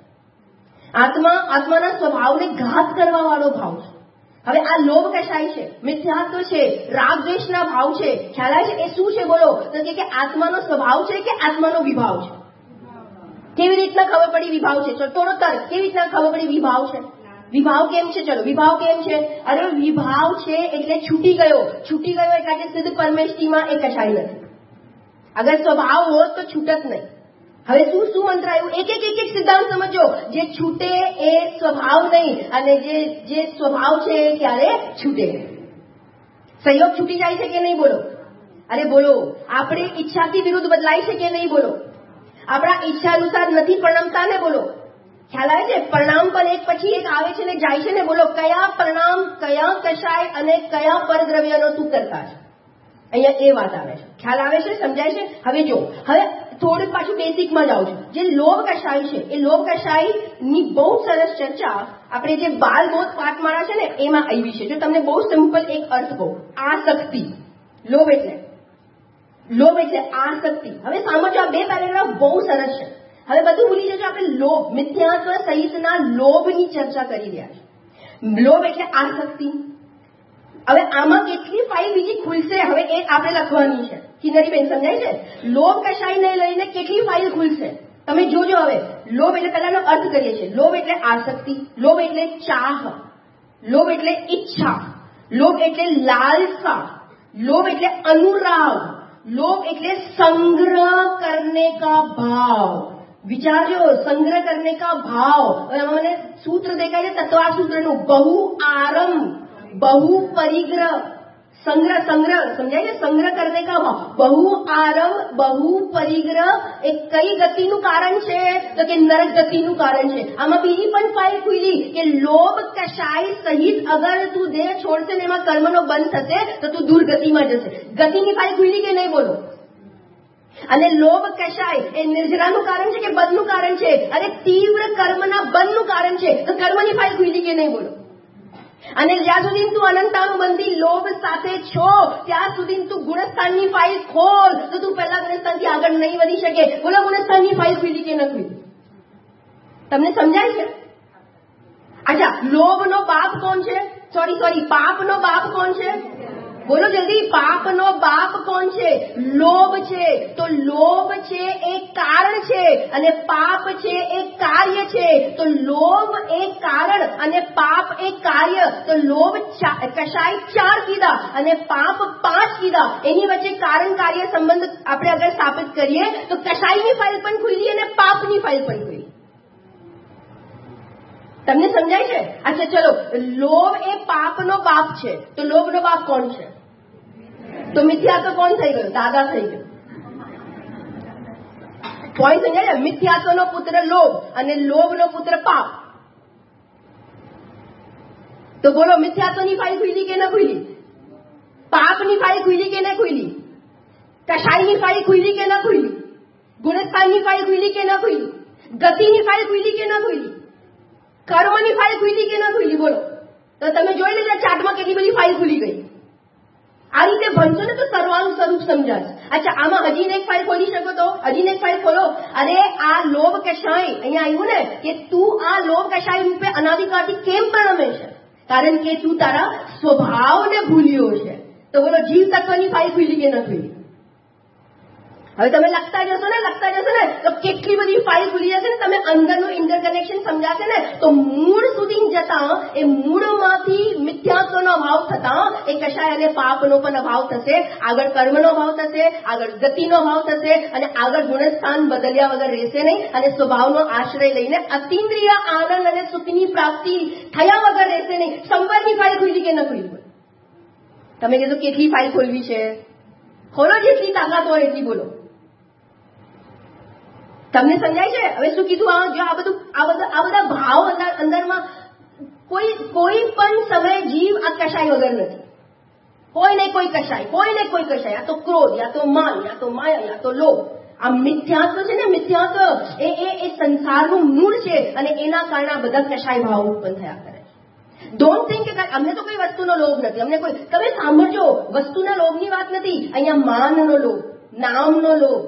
આત્માના સ્વભાવને ઘાત કરવા વાળો ભાવ છે. હવે આ લોભ કશાય છે? મિથ્યાત્વ છે, રાગ દ્વેષના ભાવ છે. ખ્યાલ આવે છે? એ શું છે બોલો? તો કે આત્માનો સ્વભાવ છે કે આત્માનો વિભાવ છે? કેવી રીતના ખબર પડી વિભાવ છે? ચલો થોડો તર્ક. કેવી રીતના ખબર પડી વિભાવ છે? વિભાવ કેમ છે? ચલો વિભાવ કેમ છે? અરે વિભાવ છે એટલે છૂટી ગયો એટલે સિદ્ધ પરમેષ્ઠીમાં એ કશાય નથી. અગર સ્વભાવ હોત તો છૂટત નહીં. હવે શું મંત્ર આવ્યું? એક સિદ્ધાંત સમજો. જે છૂટે એ સ્વભાવ નહીં, અને જે સ્વભાવ છે એ ક્યારે છૂટે? સંયોગ છૂટી જાય છે કે નહીં? બોલો. અરે બોલો. આપણે ઈચ્છાથી વિરુદ્ધ બદલાય છે કે નહીં? બોલો. આપણા ઈચ્છા અનુસાર નથી પરિણમતા ને? બોલો. ખ્યાલ આવે છે? પરિણામ પણ એક પછી એક આવે છે ને જાય છે ને? બોલો. કયા પરિણામ, કયા કશાય અને કયા પરદ્રવ્યનો તું કરતા છે? અહીંયા એ વાત આવે છે. ખ્યાલ આવે છે? સમજાય છે? હવે જો, હવે થોડુંક પાછું બેસિકમાં જાઉં છું. જે લોભ કશાય છે એ લોભ કશાયની બહુ સરસ ચર્ચા આપણે જે બાલબોધ પાઠમાળા છે ને એમાં આવી છે. જો તમને બહુ સિમ્પલ એક અર્થ કહું, આસક્તિ. લોભ એટલે આસક્તિ. હવે સમજો, આ 2 પેરેગ્રાફ બહુ સરસ છે. હવે બધું ભૂલી જજો. આપણે લોભ, મિથ્યાત્વ સહિતના લોભની ચર્ચા કરી રહ્યા છીએ. લોભ એટલે આસક્તિ. હવે આમાં કેટલી ફાઇલ બીજી ખુલશે હવે એ આપણે લખવાની છે. કિન્નરીબેન સમજાય છે? લોભ કશાયને લઈને કેટલી ફાઇલ ખુલશે તમે જોજો. હવે લોભ એટલે પહેલાનો અર્થ કરીએ છીએ. લોભ એટલે આસક્તિ, લોભ એટલે ચાહ, લોભ એટલે ઈચ્છા, લોભ એટલે લાલસા, લોભ એટલે अनुराग, लोभ એટલે संग्रह करने का भाव. विचार्यो, संग्रह करने का भाव. मैंने सूत्र देखा है तत्वा सूत्र નું बहु आरंभ, बहु परिग्रह, संग्रह समझाय છે? संग्रह करने का भाव, बहु आरंभ, बहु परिग्रह એ કઈ ગતિનું કારણ છે? તો કે નરક ગતિનું કારણ છે. આમાં બીજી પણ ફાઇલ ખુલી કે લોભ કશાય સહિત અગર તું દેહ છોડશે ને એમાં કર્મનો બંધ થશે તો તું દુર્ગતિમાં જશે. ગતિની ફાઇલ ખુલી કે નહીં? બોલો. અને લોભ કશાય એ નિર્જરાનું કારણ છે કે બંધનું કારણ છે? અરે તીવ્ર કર્મના બંધનું કારણ છે. તો કર્મની ફાઇલ ખુલી કે નહીં? બોલો. અને જ્યાં સુધી તું અનંતાનુબંધી લોભ સાથે છો ત્યાં સુધી તું ગુણસ્થાનની ફાઇલ ખોલ તો તું પહેલા ગુણસ્થાનથી આગળ નહીં વધી શકે. બોલો, ગુણસ્થાનની ફાઇલ ખુલી કે ન ખુલી? તમને સમજાય છે? અચ્છા, લોભનો બાપ કોણ છે? સોરી, પાપનો બાપ કોણ છે? બોલો જલ્દી. પાપનો બાપ કોણ છે? લોભ છે. તો લોભ છે એ કારણ છે અને પાપ છે એ કાર્ય છે. તો લોભ એ કારણ અને પાપ એ કાર્ય. તો લોભ કશાય 4 કીધા અને પાપ 5 કીધા. એની વચ્ચે કારણ કાર્ય સંબંધ આપણે અગર સ્થાપિત કરીએ તો કશાયની ફાઇલ પણ ખુલી અને પાપની ફાઇલ પણ ખુલી. તમને સમજાય છે? અચ્છા ચલો, લોભ એ પાપનો બાપ છે. તો લોભનો બાપ કોણ છે? તો મિથ્યાત્વ કોણ થઈ ગયો? દાદા થઈ ગયો. પોઈન્ટ સમજાય? મિથ્યાત્વનો પુત્ર લોભ અને લોભનો પુત્ર પાપ. તો બોલો, મિથ્યાત્વની ફાઇલ ખુલી કે ન ખુલી? પાપની ફાઇલ ખુલી કે ન ખુલી? કશાયની ફાઇલ ખુલી કે ન ખુલી, ગુણસ્થાનની ફાઇલ ખુલી કે ન ખુલી, ગતિની ફાઇલ ખુલી કે ન ખુલી, કર્મની ફાઇલ ખુલી કે ન ખુલી? બોલો તો તમે જોઈ લેજો ચાર્ટમાં કેટલી બધી ફાઇલ ખુલી ગઈ. આ રીતે ભણશો ને તો સર્વાનું સ્વરૂપ સમજાશે. અચ્છા, આમાં હજીને એક ફાઇલ ખોલી શકો તો હજીને એક ફાઇલ ખોલો. અરે આ લોભ કશાય અહીંયા આવ્યું ને કે તું આ લોભ કશાય રૂપે અનાદિકાળથી કેમ પ્રણમે છે? કારણ કે તું તારા સ્વભાવને ભૂલ્યો છે. તો બોલો જીવ તત્વની ફાઇલ ખુલી કે ન ખુલી? હવે તમે લખતા જશો ને તો કેટલી બધી ફાઇલ ખુલી જશે ને. તમે અંદરનું ઇન્ટરકનેક્શન સમજાશે ને તો મૂળ સુધી જતા એ મૂળમાંથી મિથ્યાત્વનો અભાવ થતા એ કશાય અને પાપનો પણ અભાવ થશે, આગળ કર્મનો અભાવ થશે, આગળ ગતિનો અભાવ થશે અને આગળ ગુણસ્થાન બદલ્યા વગર રહેશે નહીં અને સ્વભાવનો આશ્રય લઈને અતિન્દ્રિય આનંદ અને સુખની પ્રાપ્તિ થયા વગર રહેશે નહીં. સંવરની ફાઇલ ખુલી કે ન ખુલી? તમે કીધું કેટલી ફાઇલ ખોલવી છે? ખોલો, જેટલી તાકાત હોય એટલી બોલો. તમને સમજાય છે? હવે શું કીધું? જો આ બધા ભાવ અંદરમાં કોઈ પણ સમય જીવ આ કશાય વગર નથી. કોઈને કોઈ કશાય, યા તો ક્રોધ, યા તો માન, યા તો માયા, યા તો લોભ. આ મિથ્યાત્વ છે ને, મિથ્યાત્વ એ સંસારનું મૂળ છે અને એના કારણે આ બધા કશાય ભાવ ઉત્પન્ન થયા કરે. ડોન્ટ થિંક કે અમને તો કોઈ વસ્તુનો લોભ નથી, અમને કોઈ. તમે સાંભળજો, વસ્તુના લોભની વાત નથી અહીંયા. માનનો લોભ, નામનો લોભ,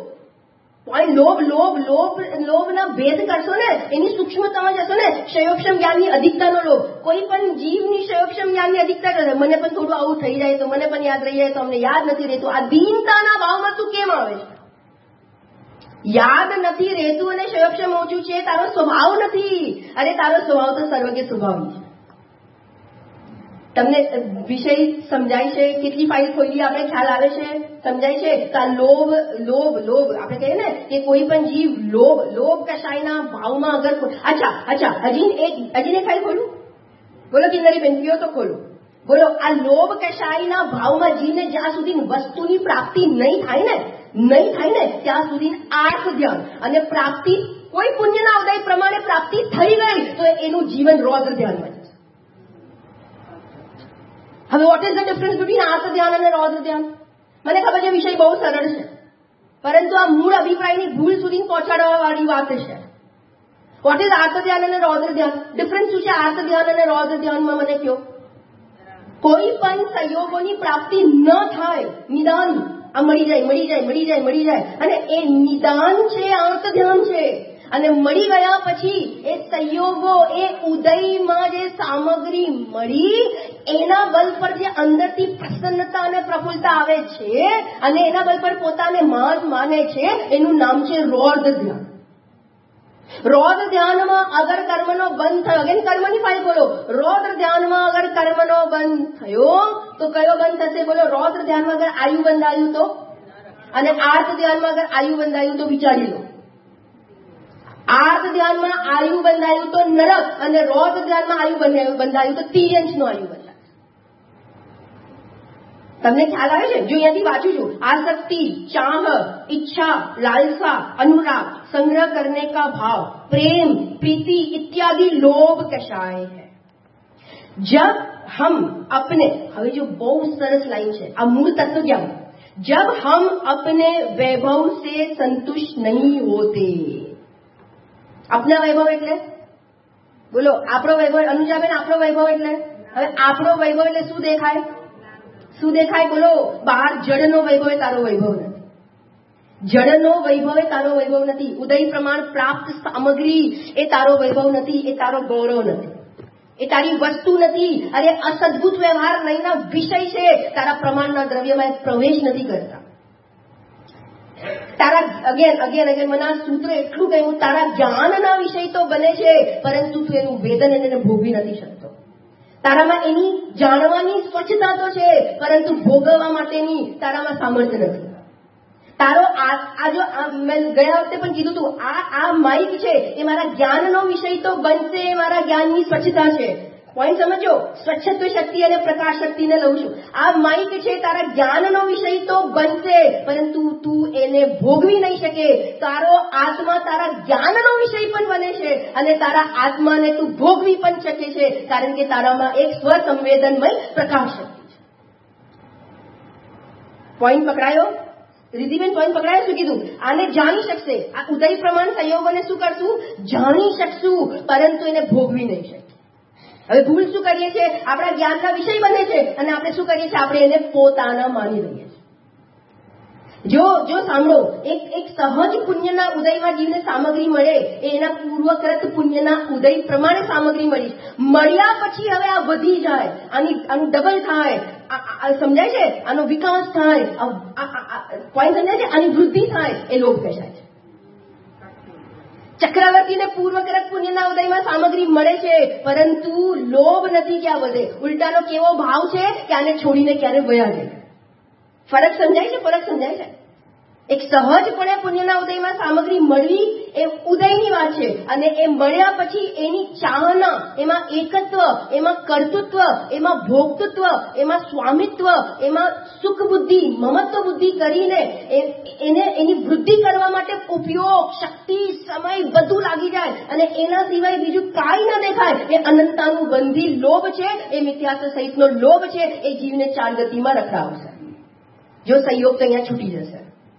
લોભના ભેદ કરશો ને, એની સૂક્ષ્મતામાં જશો ને. ક્ષયોક્ષમ જ્ઞાનની અધિકતાનો લોભ, કોઈ પણ જીવની ક્ષયોક્ષમ જ્ઞાનની અધિકતા કરે. મને પણ થોડું આવું થઈ જાય તો, મને પણ યાદ રહી જાય તો, અમને યાદ નથી રહેતું. આ દીનતાના ભાવમાં તું કેમ આવે છે? યાદ નથી રહેતું અને ક્ષયોક્ષમ ઓછું છે, તારો સ્વભાવ નથી. અરે તારો સ્વભાવ તો સર્વજ્ઞ સ્વભાવની છે. તમને વિષય સમજાય છે? કેટલી ફાઇલ ખોલી આપણે ખ્યાલ આવે છે? સમજાય છે? લોભ આપણે કહીએ ને કે કોઈ પણ જીવ લોભ કશાયના ભાવમાં અગર. અચ્છા, હજી એક ફાઇલ ખોલું? બોલો કિન્નરી બેન, કયો તો ખોલો. બોલો, આ લોભ કશાયના ભાવમાં જીવને જ્યાં સુધી વસ્તુની પ્રાપ્તિ નહીં થાય ને ત્યાં સુધી આર્થ ધ્યાન અને પ્રાપ્તિ, કોઈ પુણ્યના ઉદય પ્રમાણે પ્રાપ્તિ થઈ ગઈ તો એનું જીવન રૌદ્ર ધ્યાનમાં છે. હવે what is the difference between આર્થ ધ્યાન અને રૌદ્ર ધ્યાન? મને ખબર છે વિષય બહુ સરળ છે, પરંતુ આ મૂળ અભિપ્રાયની ભૂલ સુધી પહોંચાડવા વાળી વાત છે. વોટ ઇઝ આર્થ ધ્યાન અને રૌદ્ર ધ્યાન? ડિફરન્સ શું છે આર્થ ધ્યાન અને રૌદ્ર ધ્યાનમાં? મને કહો. કોઈ પણ સંયોગોની પ્રાપ્તિ ન થાય, નિદાન. આ મળી જાય અને એ નિદાન છે, આર્થ ધ્યાન છે. અને મળી ગયા પછી એ સંયોગો, એ ઉદયમાં જે સામગ્રી મળી એના બલ પર જે અંદરથી પ્રસન્નતા અને પ્રફુલ્લતા આવે છે અને એના બલ પર પોતાને માને છે, એનું નામ છે રૌદ્ર ધ્યાન. રૌદ્ર ધ્યાનમાં અગર કર્મનો બંધ થયો, અગેન કર્મની ફાઇલ બોલો. રૌદ્ર ધ્યાનમાં અગર કર્મનો બંધ થયો તો કયો બંધ થશે? બોલો. રૌદ્ર ધ્યાનમાં અગર આયુ બંધાયું તો, અને આર્થ ધ્યાનમાં અગર આયુ બંધાયું તો વિચારી લો. આર્થ ધ્યાનમાં આયુ બંધાયું તો નરક, અને રૌદ્ર ધ્યાનમાં આયુ બંધાયું તો તિર્યંશનું આયુ બંધાયું. તમને ખ્યાલ આવે છે? જો અહીંયાથી વાંચું છું, आसक्ति, चाह, इच्छा, लालसा, अनुराग, संग्रह करने का भाव, प्रेम, प्रीति इत्यादि लोभ कषाय है. जब हम अपने, હવે જો બહુ સરસ લાઈન છે આ મૂળ તત્વ જ્ઞાન, जब हम अपने वैभव से संतुष्ट नहीं होते. अपना वैभव એટલે બોલો, આપણો વૈભવ. અનુજાબેન, આપણો વૈભવ એટલે? હવે આપણો વૈભવ એટલે શું દેખાય? બોલો. બહાર જડનો વૈભવ એ તારો વૈભવ નથી. જડનો વૈભવ એ તારો વૈભવ નથી. ઉદય પ્રમાણ પ્રાપ્ત સામગ્રી એ તારો વૈભવ નથી, એ તારો ગૌરવ નથી, એ તારી વસ્તુ નથી. અરે અસદભૂત વ્યવહાર નહીંના વિષય છે. તારા પ્રમાણના દ્રવ્યમાં પ્રવેશ નથી કરતા. તારા અગેન મને આ સૂત્ર એટલું કહ્યું, તારા જ્ઞાનના વિષય તો બને છે, પરંતુ તું એનું વેદન એને ભોગવી નથી શકતો. તારામાં એની જાણવાની સ્વચ્છતા તો છે, પરંતુ ભોગવવા માટેની તારામાં સામર્થ્ય નથી. તારો મેં ગયા વખતે પણ કીધું તું, આ માઇક છે એ મારા જ્ઞાનનો વિષય તો બનશે, એ મારા જ્ઞાનની સ્વચ્છતા છે. પોઈન્ટ સમજો? સ્વચ્છત્વ શક્તિ અને પ્રકાશ શક્તિને લઉં છું. આ માઇક છે, તારા જ્ઞાનનો વિષય તો બનશે, પરંતુ તું એને ભોગવી નહીં શકે. તારો આત્મા તારા જ્ઞાનનો વિષય પણ બને છે અને તારા આત્માને તું ભોગવી પણ શકે છે, કારણ કે તારામાં એક સ્વસંવેદનમય પ્રકાશ શક્તિ છે. પોઈન્ટ પકડાયો? રિદ્ધિબેન પોઈન્ટ પકડાય. શું કીધું? આને જાણી શકશે. આ ઉદય પ્રમાણ સંયોગોને શું કરશું? જાણી શકશું, પરંતુ એને ભોગવી નહીં શકીએ. હવે ભૂલ શું કરીએ છીએ? આપણા જ્ઞાનના વિષય બને છે અને આપણે શું કરીએ છીએ? આપણે એને પોતાના માની લઈએ છીએ. જો સાંભળો, એક સહજ પુણ્યના ઉદયમાં જીવને સામગ્રી મળે એ એના પૂર્વકૃત પુણ્યના ઉદય પ્રમાણે સામગ્રી મળી. મળ્યા પછી હવે આ વધી જાય, આનું ડબલ થાય, સમજાય છે? આનો વિકાસ થાય, પોઈન્ટ સમજાય છે? આની વૃદ્ધિ થાય, એ લોભ કહેવાય છે. ચક્રવર્તીને પૂર્વકૃત પુણ્યના ઉદયમાં સામગ્રી મળે છે, પરંતુ લોભ નથી કે આ વધે. ઉલટાનો કેવો ભાવ છે કે આને છોડીને ક્યારે વયા જાય. ફરક સમજાય છે? ફરક સમજાય છે? એક સહજપણે પુણ્યના ઉદયમાં સામગ્રી મળવી એ ઉદયની વાત છે, અને એ મળ્યા પછી એની ચાહના, એમાં એકત્વ, એમાં કર્તૃત્વ, એમાં ભોક્તૃત્વ, એમાં સ્વામિત્વ, એમાં સુખ બુદ્ધિ, મમત્વ બુદ્ધિ કરીને એની વૃદ્ધિ કરવા માટે ઉપયોગ, શક્તિ, સમય બધું લાગી જાય અને એના સિવાય બીજું કાંઈ ન દેખાય. એ અનંતાનું બંધી લોભ છે, એ મિથ્યાત્વ સહિતનો લોભ છે. એ જીવને ચાર ગતિમાં રખડાવશે. જો સંયોગ તો અહીંયા છૂટી જશે.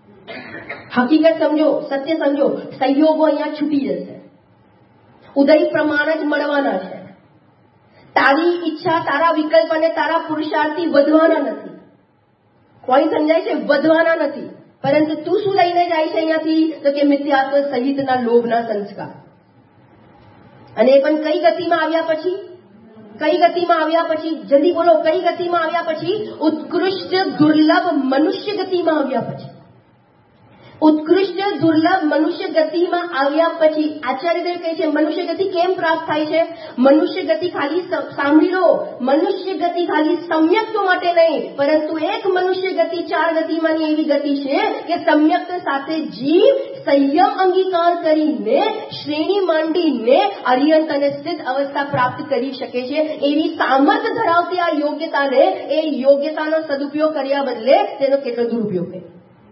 હકીકત સમજો, સત્ય સમજો, સંયોગો અહીંયા છૂટી જશે. ઉદય પ્રમાણ જ મળવાના છે. તારી ઈચ્છા, તારા વિકલ્પ અને તારા પુરુષાર્થથી વધવાના નથી. કોઈ સમજાય છે? વધવાના નથી. પરંતુ તું શું લઈને જાય છે અહીંયાથી? તો કે મિથ્યાત્વ સહિતના લોભના સંસ્કાર. અને એ પણ કઈ ગતિમાં આવ્યા પછી? કઈ ગતિમાં આવ્યા પછી? જલ્દી બોલો, કઈ ગતિમાં આવ્યા પછી? ઉત્કૃષ્ટ દુર્લભ મનુષ્ય ગતિમાં આવ્યા પછી. ઉત્કૃષ્ટ દુર્લભ મનુષ્ય ગતિમાં આવ્યા પછી આચાર્યદેવ કહે છે મનુષ્ય ગતિ કેમ પ્રાપ્ત થાય છે? મનુષ્ય ગતિ ખાલી સાંભળી લો, મનુષ્ય ગતિ ખાલી સમ્યક્ત માટે નહીં, પરંતુ એક મનુષ્ય ગતિ ચાર ગતિમાંની એવી ગતિ છે કે સમ્યક્ત સાથે જીવ સંયમ અંગીકાર કરીને શ્રેણી માંડીને અર્યંત અને સ્થિત અવસ્થા પ્રાપ્ત કરી શકે છે. એવી સામર્થ્ય ધરાવતી આ યોગ્યતાને, એ યોગ્યતાનો સદુપયોગ કર્યા બદલે તેનો કેટલો દુરુપયોગ કરે.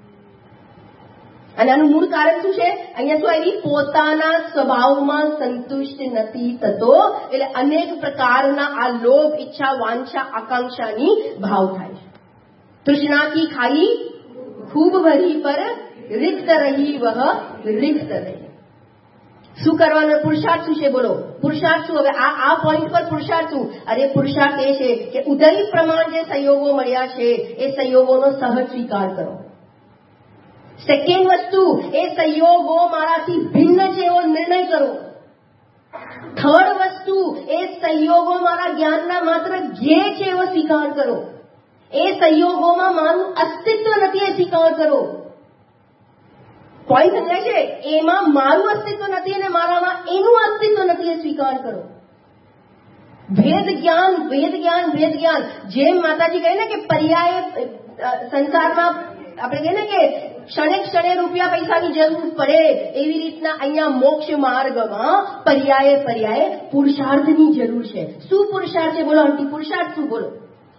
અને આનું મૂળ કારણ શું છે? અહીંયા શું આવી? પોતાના સ્વભાવમાં સંતુષ્ટ નથી થતો, એટલે અનેક પ્રકારના આ લોભ, ઈચ્છા, વાંછા, આકાંક્ષાની ભાવ થાય છે. તૃષ્ણા કી ખાઈ ખૂબ ભરી પર રિક્ત રહી વહ રિક્ત રહી. શું કરવાનો પુરુષાર્થ શું છે? બોલો, પુરુષાર્થ શું? હવે આ પોઈન્ટ પર પુરુષાર્થ શું? અરે પુરુષાર્થ એ છે કે ઉદય પ્રમાણ જે સંયોગો મળ્યા છે એ સંયોગોનો સહજ સ્વીકાર કરો. સેકન્ડ વસ્તુ, એ સંયોગો મારાથી ભિન્ન છે એવો નિર્ણય કરો. થર્ડ વસ્તુ, એ સંયોગો મારા જ્ઞાનના માત્ર ધ્યેય છે એવો સ્વીકાર કરો. એ સંયોગોમાં મારું અસ્તિત્વ નથી એ સ્વીકાર કરો. પોઈન્ટ સમજાય છે? એમાં મારું અસ્તિત્વ નથી અને મારામાં એનું અસ્તિત્વ નથી એ સ્વીકાર કરો. ભેદ જ્ઞાન, ભેદ જ્ઞાન, ભેદ જ્ઞાન. જેમ માતાજી કહે ને કે પર્યાય સંસારમાં આપણે કહીએ ને કે ક્ષણે ક્ષણે રૂપિયા પૈસાની જરૂર પડે, એવી રીતના અહીંયા મોક્ષ માર્ગમાં પર્યાય પર્યાય પુરુષાર્થની જરૂર છે. શું પુરુષાર્થ છે? બોલો આંટી, પુરુષાર્થ શું? બોલો.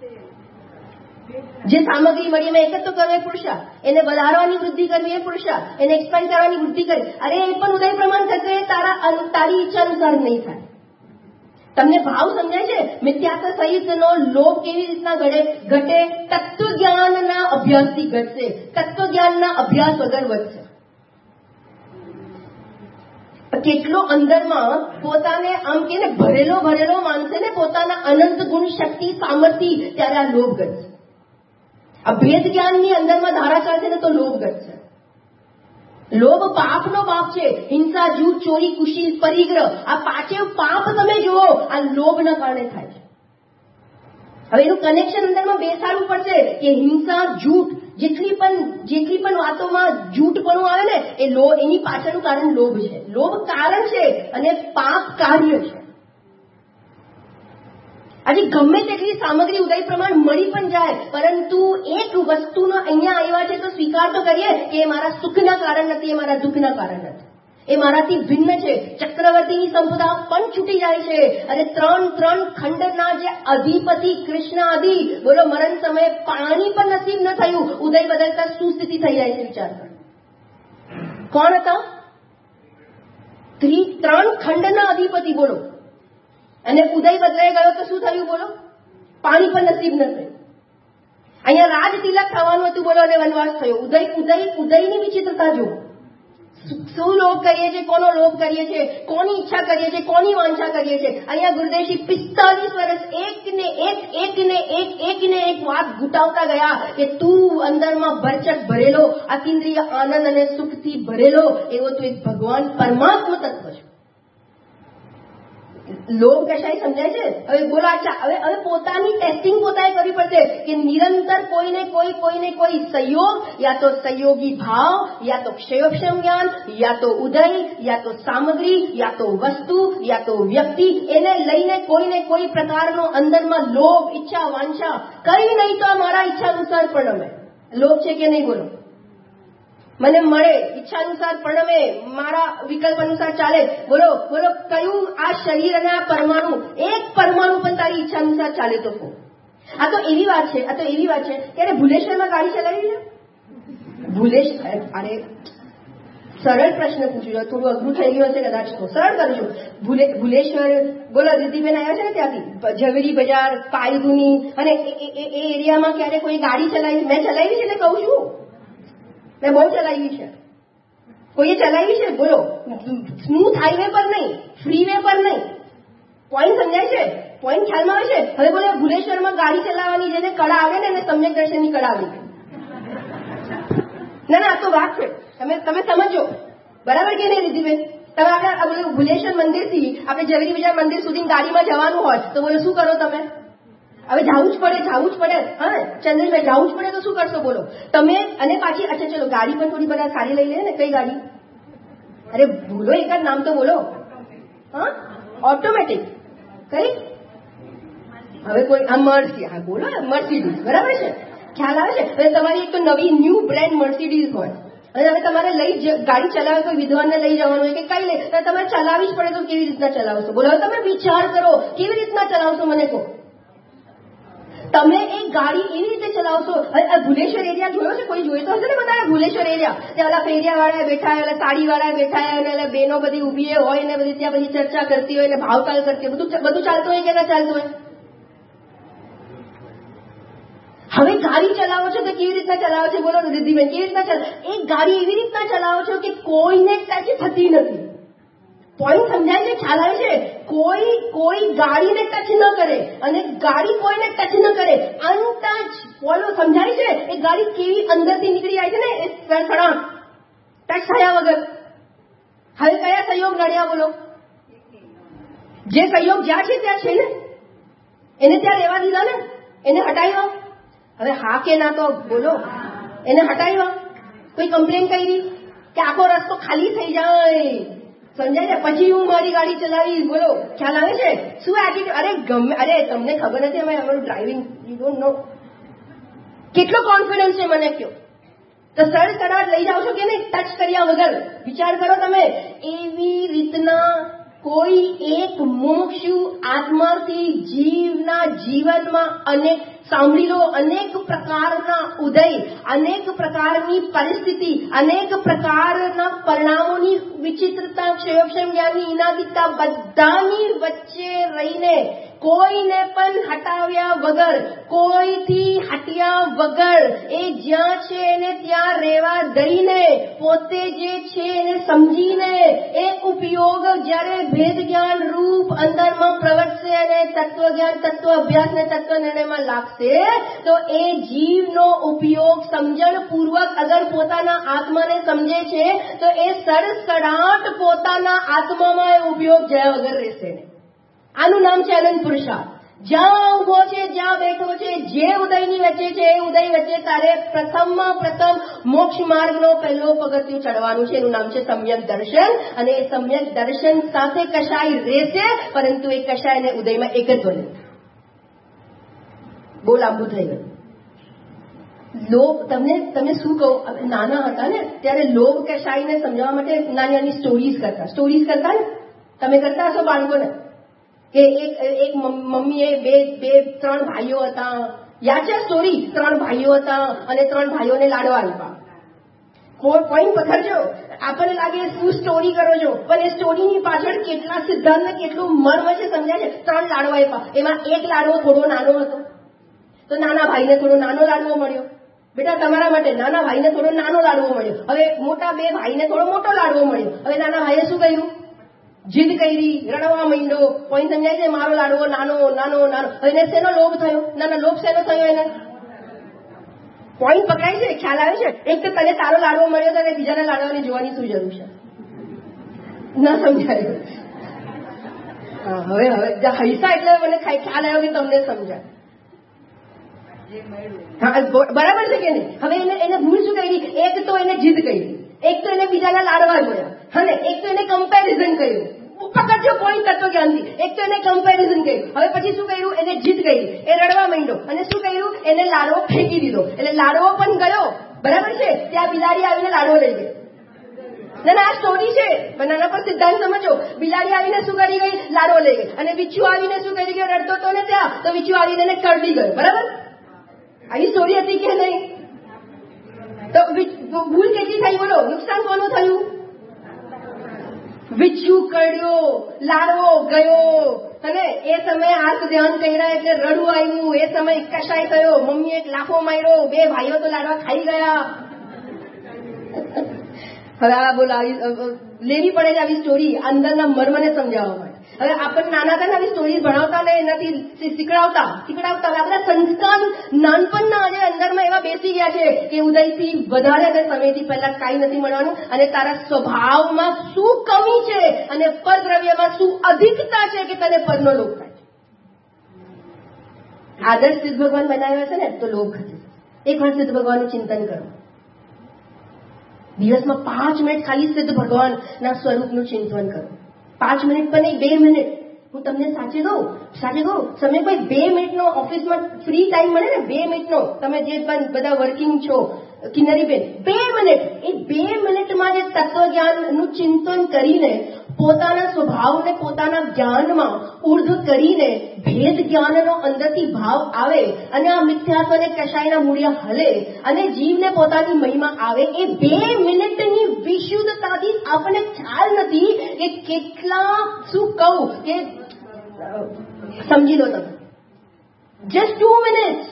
જે સામગ્રી મળી એમાં એકત્ર કરવો એ પુરુષાર્થ, એને વધારવાની વૃદ્ધિ કરવી એ પુરુષાર્થ, એને એક્સપાન્ડ કરવાની વૃદ્ધિ કરવી. અરે એ પણ ઉદય પ્રમાણ થશે, તારી ઈચ્છા અનુસાર નહીં થાય. તમને ભાવ સમજાય છે? મિથ્યાત્વ સહિતનો લોભ કેવી રીતના ઘટે? તત્વ જ્ઞાનના અભ્યાસથી ઘટશે. તત્વ જ્ઞાનના અભ્યાસ વગર વધશે. કેટલો અંદરમાં પોતાને આમ કે ભરેલો માનશે ને પોતાના અનંત ગુણ, શક્તિ, સામર્થ્ય, ત્યારે આ લોભ ઘટશે. આ ભેદ જ્ઞાનની અંદરમાં ધારા ચાલશે ને તો લોભ ઘટશે. લોભ પાપનો પાપ છે. હિંસા, જૂઠ, ચોરી, કુશીલ, પરિગ્રહ, આ પાંચેય પાપ તમે જુઓ આ લોભના કારણે થાય છે. હવે એનું કનેક્શન અંદરમાં બેસાડવું પડશે કે હિંસા, જૂઠ, જેટલી પણ વાતોમાં જૂઠપણું આવે ને એની પાછળનું કારણ લોભ છે. લોભ કારણ છે અને પાપ કાર્ય છે. આજે ગમે તેટલી સામગ્રી ઉદય પ્રમાણ મળી પણ જાય, પરંતુ એક વસ્તુનો અહીંયા આવ્યા છે તો સ્વીકાર તો કરીએ કે એ મારા સુખના કારણ નથી, એ મારા દુઃખના કારણ નથી, એ મારાથી ભિન્ન છે. ચક્રવર્તીની સંપદા પણ છૂટી જાય છે અને ત્રણ ખંડના જે અધિપતિ કૃષ્ણ આદિ, બોલો મરણ સમયે પાણી પણ નસીબ ન થયું, ઉદય બદલતા શું સ્થિતિ થઈ જાય છે વિચાર કરો. કોણ હતા? ત્રણ ખંડના અધિપતિ, બોલો. અને ઉદય બદલાઈ ગયો તો શું થયું? બોલો, પાણી પણ નસીબ ન થયું. અહીંયા રાજ તિલક થવાનું હતું બોલો અને વનવાસ થયો. ઉદયની વિચિત્રતા જો. શું લોભ કરીએ છીએ, કોનો લોભ કરીએ છીએ, કોની ઈચ્છા કરીએ છીએ, કોની વાંછા કરીએ છીએ. અહીંયા ગુરુદેવજી 45 વર્ષ એકને એક વાત ઘૂંટાવતા ગયા કે તું અંદરમાં ભરચક ભરેલો, અતિન્દ્રિય આનંદ અને સુખથી ભરેલો એવો તું એક ભગવાન પરમાત્મા તત્વ છે. લોભ કશાય સમજાય છે? હવે બોલો, હવે પોતાની ટેસ્ટિંગ પોતાએ કરવી પડશે કે નિરંતર કોઈને કોઈ સહયોગ, યા તો સહયોગી ભાવ, યા તો ક્ષયોક્ષમ જ્ઞાન, યા તો ઉદય, યા તો સામગ્રી, યા તો વસ્તુ, યા તો વ્યક્તિ, એને લઈને કોઈને કોઈ પ્રકારનો અંદરમાં લોભ, ઈચ્છા, વાંછા કઈ નહીં તો મારા ઈચ્છા અનુસાર પરણમે. લોભ છે કે નહીં બોલો? મને મળે, ઈચ્છા અનુસાર પરણમે, મારા વિકલ્પ અનુસાર ચાલે. બોલો કયું આ શરીર અને આ પરમાણુ, એક પરમાણુ પણ તારી ઈચ્છા અનુસાર ચાલે તો કહો. આ તો એવી વાત છે કે ભુલેશ્વરમાં ગાડી ચલાવી છે. અરે સરળ પ્રશ્ન પૂછ્યો, થોડું અઘરું થઈ ગયું હશે કદાચ, તો સરળ કરું છું. ભુલેશ્વર બોલો, દીદીબેન આવ્યા છે ને ત્યાંથી, ઝવેરી બજાર, પાયગુની, અને એ એરિયામાં ક્યારે કોઈ ગાડી ચલાવી? મેં ચલાવી છે એટલે કહું છું, મેં બહુ ચલાવી છે. કોઈએ ચલાવી છે? બોલો. સ્મૂથ હાઈવે પર નહીં, ફ્રીવે પર નહીં. પોઈન્ટ સમજાય છે? પોઈન્ટ ખ્યાલમાં આવે છે? હવે બોલો, ભુલેશ્વરમાં ગાડી ચલાવવાની જેને કળા આવે ને એને સમ્યક દર્શનની કળા આવી. ના આ તો વાત છે, તમે સમજો. બરાબર કે નહીં રીતિબેન? તમે આપણે ભુલેશ્વર મંદિરથી આપણે ઝવેરી બજાર મંદિર સુધી ગાડીમાં જવાનું હોય તો બોલો શું કરો તમે? હવે જવું જ પડે. હા ચંદ્રભાઈ, જવું જ પડે તો શું કરશો બોલો તમે? અને પાછી અચ્છા ચલો, ગાડી પણ થોડી બધા સારી લઈ લે ને. કઈ ગાડી? અરે બોલો, એક જ નામ તો બોલો. હા, ઓટોમેટિક. કઈ? હવે કોઈ મર્સી, હા બોલો, મર્સિડીઝ. બરાબર છે, ખ્યાલ આવે છે? હવે તમારી એક તો નવી ન્યૂ બ્રેન્ડ મર્સિડીઝ હોય અને હવે તમારે ગાડી ચલાવે, કોઈ વિદ્વાનને લઈ જવાનું હોય કે કઈ લઈ, તમારે ચલાવી જ પડે તો કેવી રીતના ચલાવશો બોલો? હવે તમે વિચાર કરો, કેવી રીતના ચલાવશો મને કહો. તમે એક ગાડી એવી રીતે ચલાવશો. ભુલેશ્વર એરિયા જોયો છે? કોઈ જોઈ તો હશે ને બધા? ભુલેશ્વર એરિયા, ત્યાં ઓલા ફેરિયા વાળા બેઠા હોય, ઓલા સાડી વાળા બેઠા હોય, અને બેનો બધી ઉભી હોય ને બધી ત્યાં બધી ચર્ચા કરતી હોય ને ભાવતાલ કરતી હોય, બધું ચાલતું હોય કે ના ચાલતું હોય? હવે ગાડી ચલાવો છો તો કેવી રીતના ચલાવો છો બોલો રિદ્ધિબેન? કેવી રીતના ચલાવો? એક ગાડી એવી રીતના ચલાવો છો કે કોઈને ટચ થતી નથી. પોઈન્ટ સમજાય છે? ખ્યાલ આવે છે? કોઈ ગાડીને ટચ ન કરે અને ગાડી કોઈને ટચ ન કરે, અનટચ. બોલો સમજાય છે? એ ગાડી કેવી અંદરથી નીકળી જાય છે ને, એ સળસળાટ, ટચ થયા વગર. હવે કયા સહયોગ નડ્યા બોલો? જે સહયોગ જ્યાં છે ત્યાં છે ને, એને ત્યાં રહેવા દીધા ને, એને હટાવ્યો. હવે હા કે ના તો બોલો, એને હટાવ્યો. કોઈ કમ્પ્લેન કરી કે આખો રસ્તો ખાલી થઈ જાય, સમજાય છે? પછી હું મારી ગાડી ચલાવીશ બોલો. ખ્યાલ આવે છે? શું એટીટ્યુડ? અરે તમને ખબર નથી અમે અમારું ડ્રાઇવિંગ, યુ ડોન્ટ નો. કેટલો કોન્ફિડન્સ છે મને કહો તો સડસડાટ લઈ જાઓ છો કે નહીં ટચ કર્યા વગર? વિચાર કરો તમે. એવી રીતના કોઈ એક મોક્ષુ આત્માથી જીવના જીવનમાં અનેક, સાંભળી લો, અનેક પ્રકારના ઉદય, અનેક પ્રકારની પરિસ્થિતિ, અનેક પ્રકારના પરિણામોની વિચિત્રતા, ક્ષયોક્ષમ જ્ઞાનની ઇનાદિકતા, બધાની વચ્ચે રહીને કોઈને પણ હટાવ્યા વગર, કોઈથી હટ્યા વગર, એ જ્યાં છે એને ત્યાં રહેવા દઈને, પોતે જે છે એને સમજીને, એ ઉપયોગ જ્યારે ભેદ જ્ઞાન રૂપ અંદરમાં પ્રવર્તશે અને તત્વજ્ઞાન, તત્વ અભ્યાસ ને તત્વ નિર્ણયમાં લાગશે, તો એ જીવનો ઉપયોગ સમજણ પૂર્વક અગર પોતાના આત્માને સમજે છે તો એ સડસડાટ પોતાના આત્મામાં એ ઉપયોગ જયા વગર રહેશે. આનું નામ છે અનંત પુરુષાર્થ. જ્યાં ઉભો છે, જ્યાં બેઠો છે, જે ઉદયની વચ્ચે છે, એ ઉદય વચ્ચે તારે પ્રથમ મોક્ષ માર્ગનો પહેલો પગથિયું ચડવાનું છે. એનું નામ છે સમ્યક દર્શન. અને એ સમ્યક દર્શન સાથે કશાય રહેશે, પરંતુ એ કશાય અને ઉદયમાં એક જ બને. બહુ લાંબુ થઈ ગયું. લોભ, તમે શું કહો? નાના હતા ને ત્યારે લોભ કશાયને સમજાવવા માટે નાની નાની સ્ટોરીઝ કરતા ને, તમે કરતા હશો બાળકોને કે એક મમ્મીએ બે ત્રણ ભાઈઓ હતા, યાદ છે સ્ટોરી? 3 ભાઈઓ હતા અને 3 ભાઈઓને લાડવા આપ્યા. પોઈન્ટ પકડજો. આપણને લાગે શું સ્ટોરી કરો છો, પણ એ સ્ટોરીની પાછળ કેટલા સિદ્ધાંત ને કેટલું મર્મ છે સમજાય છે? 3 લાડવા આપ્યા, એમાં એક લાડવો થોડો નાનો હતો. તો નાના ભાઈને થોડો નાનો લાડવો મળ્યો. બેટા તમારા માટે નાના ભાઈને થોડો નાનો લાડવો મળ્યો. હવે મોટા બે ભાઈને થોડો મોટો લાડવો મળ્યો. હવે નાના ભાઈએ શું કર્યું? જીદ કરી, રડવા માંડ્યો. પોઈન્ટ સમજાય છે? મારો લાડવો નાનો નાનો નાનો. હવે એને શેનો લોભ થયો? નાના લોભ શેનો થયો એને? પોઈન્ટ પકડાય છે? ખ્યાલ આવે છે? એક તો તને તારો લાડવો મળ્યો તો બીજાના લાડવાની જોવાની શું જરૂર છે? ના સમજાય. હવે હૈસા એટલે મને ખ્યાલ આવ્યો કે તમને સમજાય. બરાબર છે કે નહીં? હવે એને ભૂલ શું કરી? એક તો એને જીદ કરી, એક તો એને બીજાના લાડવા જોયા, અને એક તો એને કમ્પેરિઝન કર્યું. પકડજો પોઈન્ટ કરતો જ્ઞાનથી. એક તો એને કમ્પેરિઝન કર્યું. હવે પછી શું કર્યું? એને જીદ કરી, એ રડવા માંડ્યો, અને શું કર્યું? એને લાડવો ફેંકી દીધો. એટલે લાડવો પણ ગયો. બરાબર છે? ત્યાં બિલાડી આવીને લાડવો લઈ ગઈ. ના આ સ્ટોરી છે, પણ આના પર સિદ્ધાંત સમજો. બિલાડી આવીને શું કરી ગઈ? લાડવો લઈ ગઈ. અને વિચ્છુ આવીને શું કરી ગયો? રડતો હતો ને ત્યાં, તો વિચ્છુ આવીને એને કરડી ગયો. બરાબર? આવી સ્ટોરી હતી કે નહીં? તો ભૂલ કેટલી થઈ? બોલો, નુકસાન કોનું થયું? વિચ્છુ કરડ્યો, લાડવો ગયો. અને એ સમયે હાથ ધ્યાન કર્યા એટલે રડવું આવ્યું. એ સમયે કશાય થયો, મમ્મીએ એક લાફો માર્યો, બે ભાઈઓ તો લાડવા ખાઈ ગયા. હવે આ બોલો, લેવી પડે છે આવી સ્ટોરી અંદરના મર્મને સમજાવવા માટે. હવે આપણને નાના હતા ને આવી સ્ટોરી ભણાવતા ને એનાથી શીખડાવતા. આ બધા સંસ્કાર નાનપણના આજે અંદરમાં એવા બેસી ગયા છે કે ઉદયથી વધારે અને સમયથી પહેલા કાંઈ નથી મળવાનું. અને તારા સ્વભાવમાં શું કમી છે અને પરદ્રવ્યમાં શું અધિકતા છે કે તને પરનો લોભ થાય છે. આદર્શ સિદ્ધ ભગવાન બનાવ્યા છે ને તો લોભ ખસે. એક વાર સિદ્ધ ભગવાનનું ચિંતન કરો. દિવસમાં 5 મિનિટ ખાલી સિદ્ધ ભગવાનના સ્વરૂપનું ચિંતન કરો. 5 મિનિટ પણ નહીં, 2 મિનિટ. હું તમને સાચી કહું, તમે કોઈ 2 મિનિટનો ઓફિસમાં ફ્રી ટાઈમ મળે ને, 2 મિનિટનો, તમે જે બધા વર્કિંગ છો કિન્નરીબેન, 2 મિનિટ, એ 2 મિનિટમાં જે તત્વજ્ઞાનનું ચિંતન કરીને પોતાના સ્વભાવને પોતાના જ્ઞાનમાં ઉર્ધ્વ કરીને ભેદ જ્ઞાનનો અંદરથી ભાવ આવે અને આ મિથ્યાત્વ અને કશાયના મૂળિયા હલે અને જીવને પોતાની મહિમા આવે, એ 2 મિનિટની વિશુદ્ધતાથી આપણને ખ્યાલ નથી કે કેટલા, શું કહું કે સમજી લો તમે, જસ્ટ 2 મિનિટ.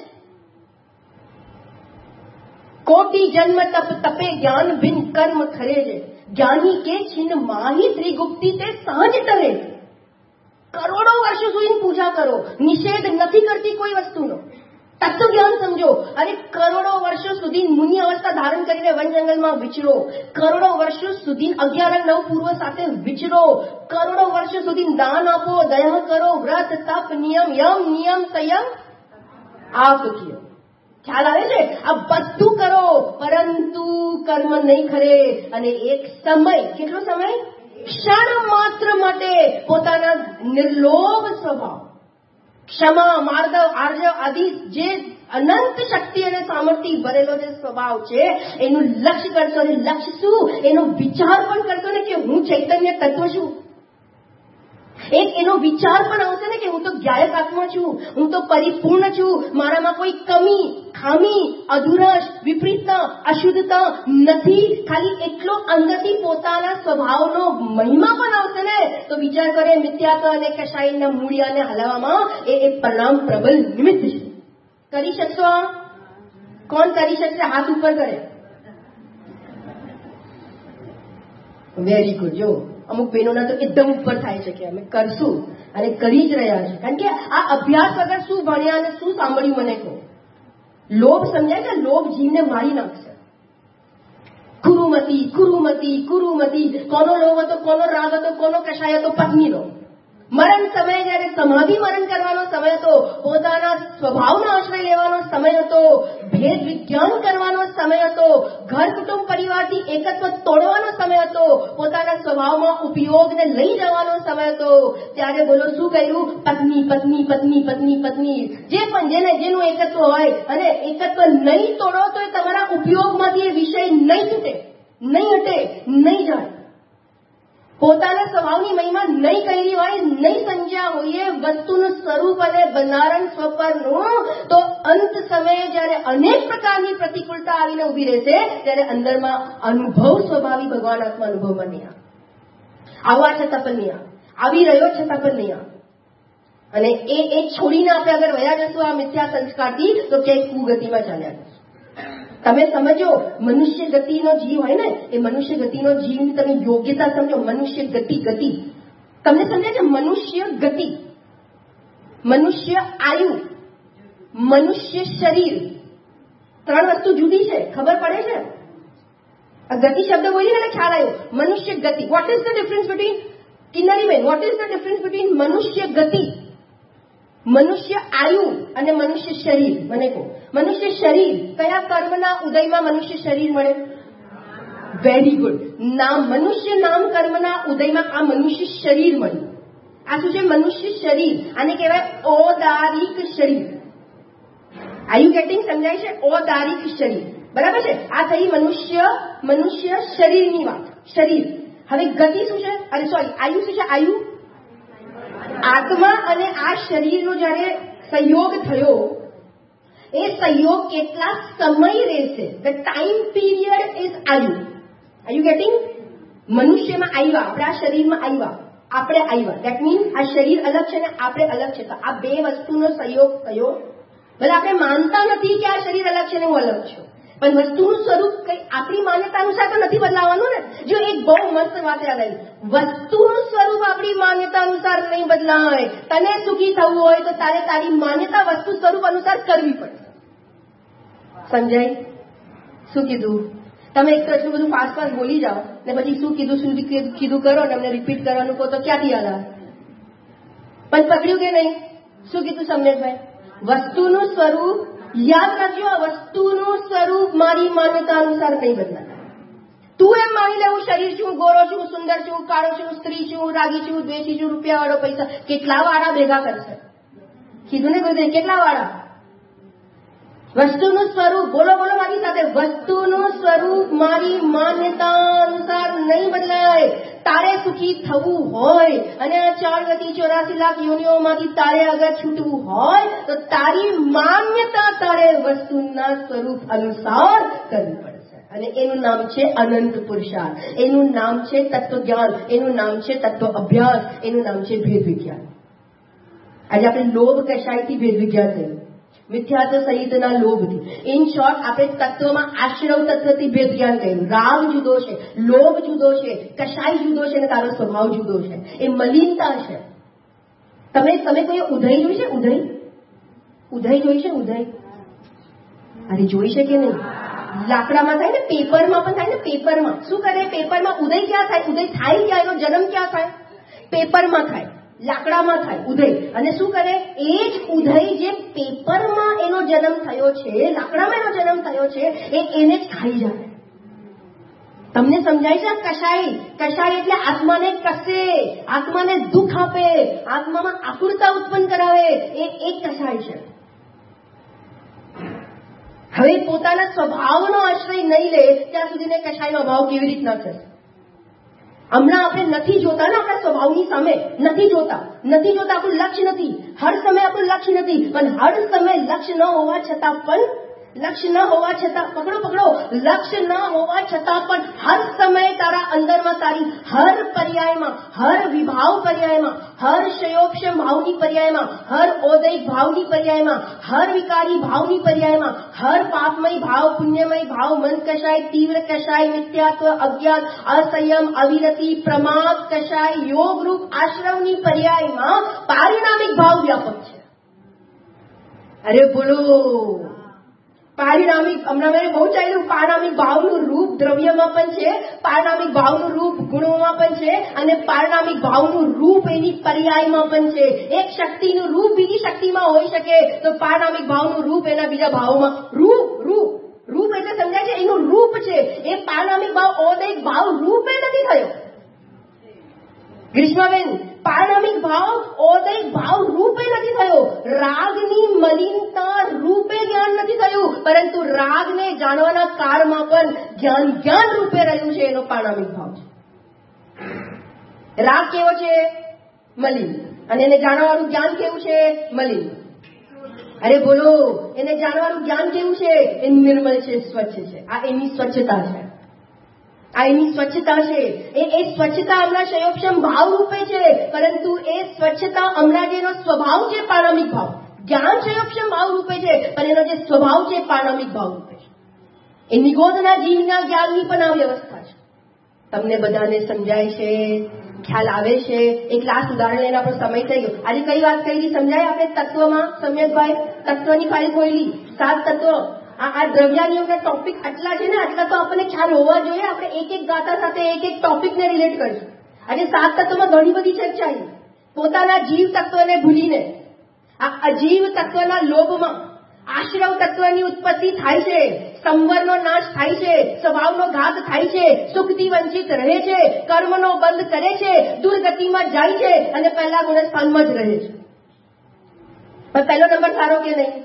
कोटि जन्म तप तपे ज्ञान भिन कर्म खरे जे, ज्ञानी के छिन्न माही त्रिगुप्ती ते सहज टरे. કરોડો વર્ષો સુધી પૂજા કરો, નિષેધ નથી કરતી કોઈ વસ્તુનો. તત્વ જ્ઞાન સમજો. અને કરોડો વર્ષો સુધી મુનિ અવસ્થા ધારણ કરીને વન જંગલમાં વિચરો, કરોડો વર્ષો સુધી 11 9 પૂર્વ સાથે વિચરો, કરોડો વર્ષો સુધી દાન આપો, દયા કરો, વ્રત તપ નિયમ યમ નિયમ સંયમ આપ કિયો. ખ્યાલ આવે છે? આ બધું કરો પરંતુ કર્મ નહીં ખરે. અને એક સમય, કેટલો સમય? ક્ષણ માત્ર માટે પોતાના નિર્લોભ સ્વભાવ, ક્ષમા, માર્દવ, આર્જવ આદિ જે અનંત શક્તિ અને સામર્થ્ય ભરેલો જે સ્વભાવ છે એનું લક્ષ્ય કરશો. અને લક્ષ્ય શું? એનો વિચાર પણ કરશો ને કે હું ચૈતન્ય તત્વ છું. એક એનો વિચાર પણ આવશે ને કે હું તો જ્ઞાયક આત્મા છું, હું તો પરિપૂર્ણ છું, મારામાં કોઈ કમી, ખામી, અધુરશ, વિપરીતતા, અશુદ્ધતા નથી. ખાલી એટલો અંદરથી પોતાના સ્વભાવનો મહિમા પણ આવશે ને તો વિચાર કરે મિથ્યાત્વ અને કશાયના મૂળિયાને હલાવવામાં એ પરિણામ પ્રબલ નિમિત્ત છે. કરી શકશો? કોણ કરી શકશે? હાથ ઉપર કરે. Very good. જો અમુક બહેનોના તો એકદમ ઉપર થાય છે કે અમે કરશું અને કરી જ રહ્યા છે. કારણ કે આ અભ્યાસ વગર શું ભણ્યા અને શું સાંભળ્યું મને કહો. લોભ સમજાય કે લોભ જીવને મારી નાખશે. કુરુમતી કુરુમતી કુરુમતી. કોનો લોભ હતો, કોનો રાગ હતો, કોનો કશાય હતો? પત્નીનો. મરણ સમયે જયારે સમાધિ મરણ કરવાનો સમય હતો, પોતાના સ્વભાવનો આશ્રય લેવાનો સમય હતો, ભેદ વિજ્ઞાન કરવાનો સમય હતો, ઘર કુટુંબ પરિવારથી એકત્વ તોડવાનો સમય હતો, પોતાના સ્વભાવમાં ઉપયોગને લઈ જવાનો સમય હતો, ત્યારે બોલો શું કર્યું? પત્ની પત્ની પત્ની પત્ની પત્ની. જે પણ જેનું એકત્વ હોય અને એકત્વ નહીં તોડો તો એ તમારા ઉપયોગમાંથી એ વિષય નહીં છૂટે, નહીં હટે, નહીં જાય. પોતાના સ્વભાવની મહિમા નહીં કરી હોય, નહીં સમજ્યા હોઈએ વસ્તુનું સ્વરૂપ અને બંધારણ સ્વપરનું, તો અંત સમયે જયારે અનેક પ્રકારની પ્રતિકૂળતા આવીને ઉભી રહેશે ત્યારે અંદરમાં અનુભવ સ્વભાવી ભગવાન આત્મા અનુભવમાં નહીં આવે. આવવા છતાં પણ નહીં આવે, આવી રહ્યો છતાં પણ નહીં આવે. અને એ છોડીને આપણે અગર વયા જશું આ મિથ્યા સંસ્કારથી તો ક્યાંક કુગતિમાં ચાલ્યા જશું. તમે સમજો મનુષ્ય ગતિનો જીવ હોય ને એ મનુષ્ય ગતિનો જીવની તમે યોગ્યતા સમજો. મનુષ્ય ગતિ તમને સમજાય છે? મનુષ્ય ગતિ, મનુષ્ય આયુ, મનુષ્ય શરીર, 3 વસ્તુ જુદી છે. ખબર પડે છે? આ ગતિ શબ્દ બોલી ને ખ્યાલ આવ્યો. મનુષ્ય ગતિ. What is the difference between Kinnariben, what is the difference between મનુષ્ય ગતિ, મનુષ્ય આયુ અને મનુષ્ય શરીર? મને કહો. મનુષ્ય શરીર કયા કર્મના ઉદયમાં મનુષ્ય શરીર મળે? Very good. નામ, મનુષ્ય નામ કર્મના ઉદયમાં આ મનુષ્ય શરીર મળ્યું. આ શું છે? મનુષ્ય શરીર. આને કહેવાય ઔદારિક શરીર. Are you getting? સમજાય છે? ઔદારિક શરીર. બરાબર છે? આ થઈ મનુષ્ય શરીરની વાત. શરીર. હવે ગતિ શું છે? અરે સોરી, આયુ શું છે? આયુ આત્મા અને આ શરીરનો જયારે સંયોગ થયો, એ સંયોગ કેટલા સમય રહેશે? ધ ટાઈમ પીરિયડ ઇઝ આયુ. Are you getting? મનુષ્યમાં આવ્યા, આપણે આ શરીરમાં આવ્યા, આપણે આવ્યા. દેટ મીન્સ આ શરીર અલગ છે ને આપણે અલગ છે. તો આ બે વસ્તુનો સંયોગ થયો. ભલે આપણે માનતા નથી કે આ શરીર અલગ છે ને હું અલગ છું, પણ વસ્તુનું સ્વરૂપ કઈ આપણી માન્યતા અનુસાર તો નથી બદલાવાનું ને. જો એક બહુ મસ્ત વાત યાદ આવી, વસ્તુનું સ્વરૂપ આપણી માન્યતા અનુસાર નહીં બદલાય. તને સુખી થવું હોય તો તારે તારી માન્યતા વસ્તુ સ્વરૂપ અનુસાર કરવી પડશે. સમજાય? શું કીધું? તમે એક તો એટલું બધું ફાસ્ટ બોલી જાઓ ને પછી શું કીધું કરો ને અમને રિપીટ કરવાનું કહો તો ક્યાંથી યાદ આવે? પણ પકડ્યું કે નહીં? શું કીધું સમરેશભાઈ? વસ્તુનું સ્વરૂપ યાદ રાખજો. આ વસ્તુનું સ્વરૂપ મારી માન્યતા અનુસાર નહીં બદલાય. તું એમ માની લે હું શરીર છું, ગોરો છું, સુંદર છું, કાળો છું, સ્ત્રી છું, રાગી છું, દ્વેષી છું, રૂપિયા વાળો, પૈસા, કેટલા વાળા ભેગા કરશે? કીધું ને કોઈ કેટલા વાળા? વસ્તુનું સ્વરૂપ, બોલો મારી સાથે, વસ્તુનું સ્વરૂપ મારી માન્યતા અનુસાર નહીં બદલાય. તારે સુખી થવું હોય અને આ 4,84 લાખ યોનિઓમાંથી તારે અગર છૂટવું હોય તો તારી માન્યતા તારે વસ્તુના સ્વરૂપ અનુસાર કરવી પડશે. અને એનું નામ છે અનંત પુરુષાર્થ, એનું નામ છે તત્વજ્ઞાન, એનું નામ છે તત્વ અભ્યાસ, એનું નામ છે ભેદ વિજ્ઞાન. આજે આપણે લોભ કશાયથી ભેદ વિજ્ઞાન થયું, મિથ્યાત્વ સહિતના લોભથી. ઇન શોર્ટ આપણે તત્વમાં આશ્રવ તત્વથી ભેદ જ્ઞાન કર્યું. રાગ જુદો છે, લોભ જુદો છે, કશાય જુદો છે અને તારો સ્વભાવ જુદો છે. એ મલિનતા છે. તમે કોઈ ઉદય જોઈ છે? ઉદય જોઈ છે? ઉદય અરે જોઈ છે કે નહીં? લાકડામાં થાય ને, પેપરમાં પણ થાય ને. પેપરમાં શું કરે? પેપરમાં ઉદય ક્યાં થાય? ઉદય થાય ક્યાં? એનો જન્મ ક્યાં થાય? પેપરમાં થાય, લાકડામાં થાય ઉદય. અને શું કરે? એ જ ઉદય જે પેપરમાં એનો જન્મ થયો છે, લાકડામાં એનો જન્મ થયો છે, એને જ ખાઈ જાય. તમને સમજાય છે? કશાય એટલે આત્માને કસે, આત્માને દુઃખ આપે, આત્મામાં આકુરતા ઉત્પન્ન કરાવે, એ એક કશાય છે. હવે પોતાના સ્વભાવનો આશ્રય નહીં લે ત્યાં સુધીને કશાયનો ભાવ કેવી રીતના થશે? હમણાં આપણે નથી જોતા ને, આપણા સ્વભાવની સામે નથી જોતા. આપણું લક્ષ્ય નથી, હર સમય આપણું લક્ષ્ય નથી, પણ હર સમય લક્ષ્ય ન હોવા છતાં પણ, લક્ષ્ય ન હોવા છતાં, પકડો, લક્ષ્ય ન હોવા છતાં પણ હર સમય તારા અંદરમાં, તારી હર પર્યાયમાં, હર વિભાવ પર્યાયમાં, હર શયોક્ષમ ભાવની પર્યાયમાં, હર ઔદયિક ભાવની પર્યાયમાં, હર વિકારી ભાવની પર્યાયમાં, હર પાપમય ભાવ, પુણ્યમય ભાવ, મન કશાય, તીવ્ર કશાય, મિથ્યાત્વ, અજ્ઞાન, અસંયમ, અવિરતિ, પ્રમાદ કશાય, યોગ રૂપ આશ્રવની પર્યાયમાં પારિણામિક ભાવ વ્યાપક છે. અરે બોલો, પારિણામિક, હમણાં મેં બહુ ચાલ્યું, પારિણામિક ભાવનું રૂપ દ્રવ્યમાં પણ છે, પારિણામિક ભાવનું રૂપ ગુણોમાં પણ છે, અને પારિણામિક ભાવનું રૂપ એની પર્યાયમાં પણ છે. એક શક્તિનું રૂપ બીજી શક્તિમાં હોઈ શકે તો પારિણામિક ભાવનું રૂપ એના બીજા ભાવમાં. રૂપ એટલે સમજાય છે? એનું રૂપ છે. એ પારિણામિક ભાવ ઔદયિક ભાવ રૂપે નથી થયો. ગ્રીષ્માબેન, પારિણામિક ભાવ ઔદયિક ભાવ રૂપે નથી થયો. રાગની મલિનતા રૂપે જ્ઞાન નથી થયું, પરંતુ રાગને જાણવાના કાળમાં પણ જ્ઞાન રૂપે રહ્યું છે. એનો પારિણામિક ભાવ છે. રાગ કેવો છે? મલિન. અને એને જાણવાનું જ્ઞાન કેવું છે? મલિન. અરે બોલો, એને જાણવાનું જ્ઞાન કેવું છે? એ નિર્મળ છે, સ્વચ્છ છે. આ એની સ્વચ્છતા છે. આ એની સ્વચ્છતા છે. એ સ્વચ્છતા હમણાં ક્ષયોક્ષમ ભાવ રૂપે છે, પરંતુ એ સ્વચ્છતા હમણાં જેનો સ્વભાવ છે પારમિક ભાવ. જ્ઞાન ક્ષયોક્ષમ ભાવ રૂપે છે, પણ એનો જે સ્વભાવ છે પારમિક ભાવ રૂપે છે. એ નિગોદના જીવના જ્ઞાનની પણ આ વ્યવસ્થા છે. તમને બધાને સમજાય છે, ખ્યાલ આવે છે? એક લાસ્ટ ઉદાહરણ એના પર સમય થઈ ગયો. આજે કઈ વાત કરી સમજાય આપણે તત્વમાં? સમ્યકભાઈ તત્વની ફાઇલ ખોલી, 7 તત્વો. આ દ્રવ્યાંગના ટોપિક આટલા છે ને, આટલા તો આપણને ખ્યાલ હોવા જોઈએ. આપણે એક એક ગાથા સાથે એક એક ટોપિકને રિલેટ કરીશું. આજે 7 તત્વમાં ઘણી બધી ચર્ચા છે. પોતાના જીવ તત્વને ભૂલીને આ અજીવ તત્વના લોભમાં આશ્રવ તત્વની ઉત્પત્તિ થાય છે, સંવરનો નાશ થાય છે, સ્વભાવનો ઘાત થાય છે, સુખથી વંચિત રહે છે, કર્મનો બંધ કરે છે, દુર્ગતિમાં જાય છે અને પહેલા ગુણસ્થાનમાં જ રહે છે. પણ પહેલો નંબર સારો કે નહીં?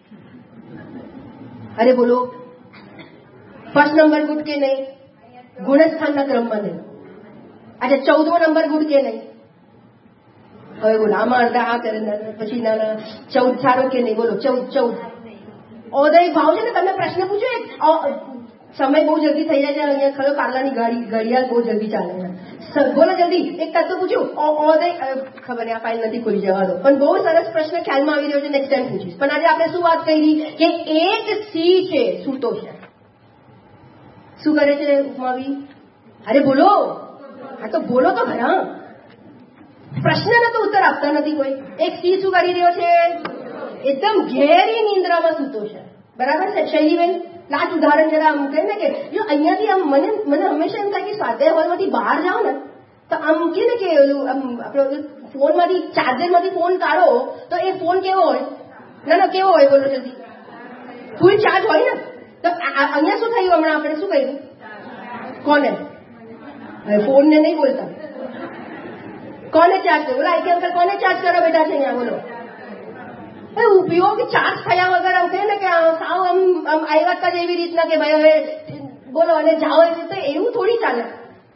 અરે બોલો, ફર્સ્ટ નંબર ગુડ કે નહીં? ગુણસ્થાનના ક્રમમાં નહીં. अच्छा 14મો નંબર ગુડ કે નહીં? હવે બોલો, આમાં અડધા આ કરે પછી ના 14 સારો કે નહીં? બોલો 14 ઓદય ભાવ છે ને. તમને પ્રશ્ન પૂછો, સમય બહુ જલ્દી થઈ જાય છે અહીંયા. ખરો પાર્લાની ઘડિયાળ બહુ જલ્દી ચાલે છે. બોલો જલ્દી, એક તત્વ પૂછ્યું. ઓદય ખબર આ ફાઇલ નથી ખોલી, જવા દો. પણ બહુ સરસ પ્રશ્ન ખ્યાલમાં આવી રહ્યો છે, નેક્સ્ટ ટાઈમ પૂછીશ. પણ આજે આપણે શું વાત કરી કે એક સી છે, સૂતો છે. શું કરે છે ઉપમાવી? અરે બોલો, હા તો બોલો તો ખરા. પ્રશ્નનો તો ઉત્તર આપતા નથી કોઈ. એક સી શું કરી રહ્યો છે? એકદમ ઘેરી નિંદ્રામાં સૂતો છે. બરાબર છે શૈલીબેન? લાસ્ટ ઉદાહરણ જરા આમ કહે ને કે જો અહીંયાથી આમ મને હંમેશા એમ થાય કે સ્વાધ્યાય હોલમાંથી બહાર જાઓ ને તો આમ કે ને કે આપણે ફોનમાંથી ચાર્જરમાંથી ફોન કાઢો તો એ ફોન કેવો હોય? ના કેવો હોય? બોલો જલ્દી. ફૂલ ચાર્જ હોય ને. તો અહીંયા શું થયું? હમણાં આપણે શું કહ્યું? કોને? ફોનને નહીં બોલતા. કોને ચાર્જ કર્યો? બોલા આઈ અંકલ કોને ચાર્જ કરો બેટા છે અહીંયા? બોલો. ઉપયોગ ચાર્જ થયા વગર આમ કહે ને કે સાવ આમ આવ્યા હતા એવી રીતના કે ભાઈ હવે બોલો અને જાઓ, તો એવું થોડી ચાલે.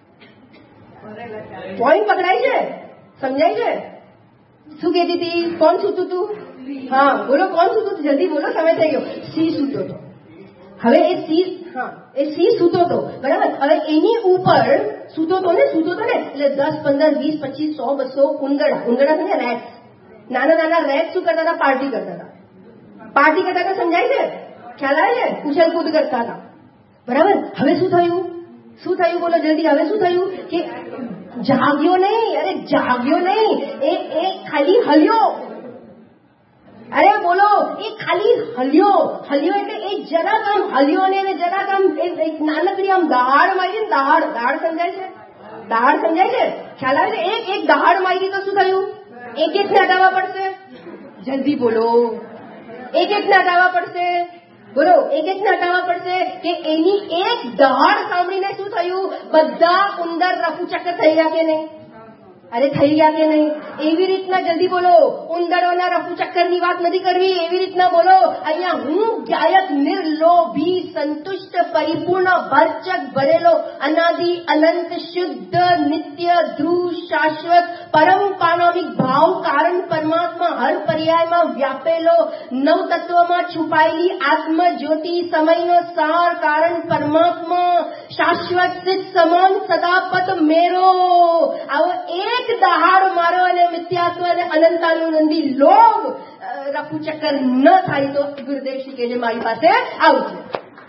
પોઈન્ટ પકડાય છે? સમજાય છે? શું કહેતી હતી? કોણ સૂતું હતું? હા બોલો, કોણ સૂતું હતું? જલ્દી બોલો, સમય થઈ ગયો. સી સૂતો હતો. હવે એ સી સૂતો હતો, બરાબર. હવે એની ઉપર સૂતો હતો ને એટલે 10, 15, 20, 25, 100, 200 ઉંદરડા છે ને, રેટ. નાના રેટ શું કરતા હતા? પાર્ટી કરતા હતા. સમજાય છે? ખ્યાલ આવે છે? ઉછલ કૂદ કરતા હતા, બરાબર. હવે શું થયું? બોલો જલ્દી. હવે શું થયું કે જાગ્યો નહીં. એ ખાલી હલ્યો. અરે બોલો, એ ખાલી હલ્યો એટલે એ જરાક આમ હલ્યો ને જરાક આમ નાનકડી આમ દહાડ મારી ને. દહાડ સમજાય છે? ખ્યાલ આવે છે? એક દહાડ મારી તો શું થયું? એક-એકને હટાવવા પડશે. જલ્દી બોલો. એક-એકને હટાવવા પડશે. બોલો, એક-એકને હટાવવા પડશે કે એની એક દહાડ સાંભળીને શું થયું? બધા ઉંદર રફુચક્કર થઈ ગયા કે નહીં? અરે થઈ ગયા કે નહીં? એવી રીતના જલ્દી બોલો. ઉંદરોના રફુચક્કરની વાત નથી કરવી. એવી રીતના બોલો. અહીંયા હું ગાયક, નિર્લોભી, સંતુષ્ટ, પરિપૂર્ણ, ભરચક, ભરેલો, અનાદિ, અનંત, શુદ્ધ, નિત્ય, ધ્રુવ, શાશ્વત, પરમ પારમિક ભાવ, કારણ પરમાત્મા, હર પર્યાયમાં વ્યાપેલો, નવ તત્વમાં છુપાયેલી આત્મ જ્યોતિ, સમયનો સાર, કારણ પરમાત્મા, શાશ્વત, સિદ્ધ, સમાન, સદાપત, મેરો. આવો એક દહાડ મારો અને મિથ્યાત્વ અને અનંતાનુનંદી લોભ રફુચક્કર ન થાય તો ગુરુદેવ શ્રી કે મારી પાસે આવશે.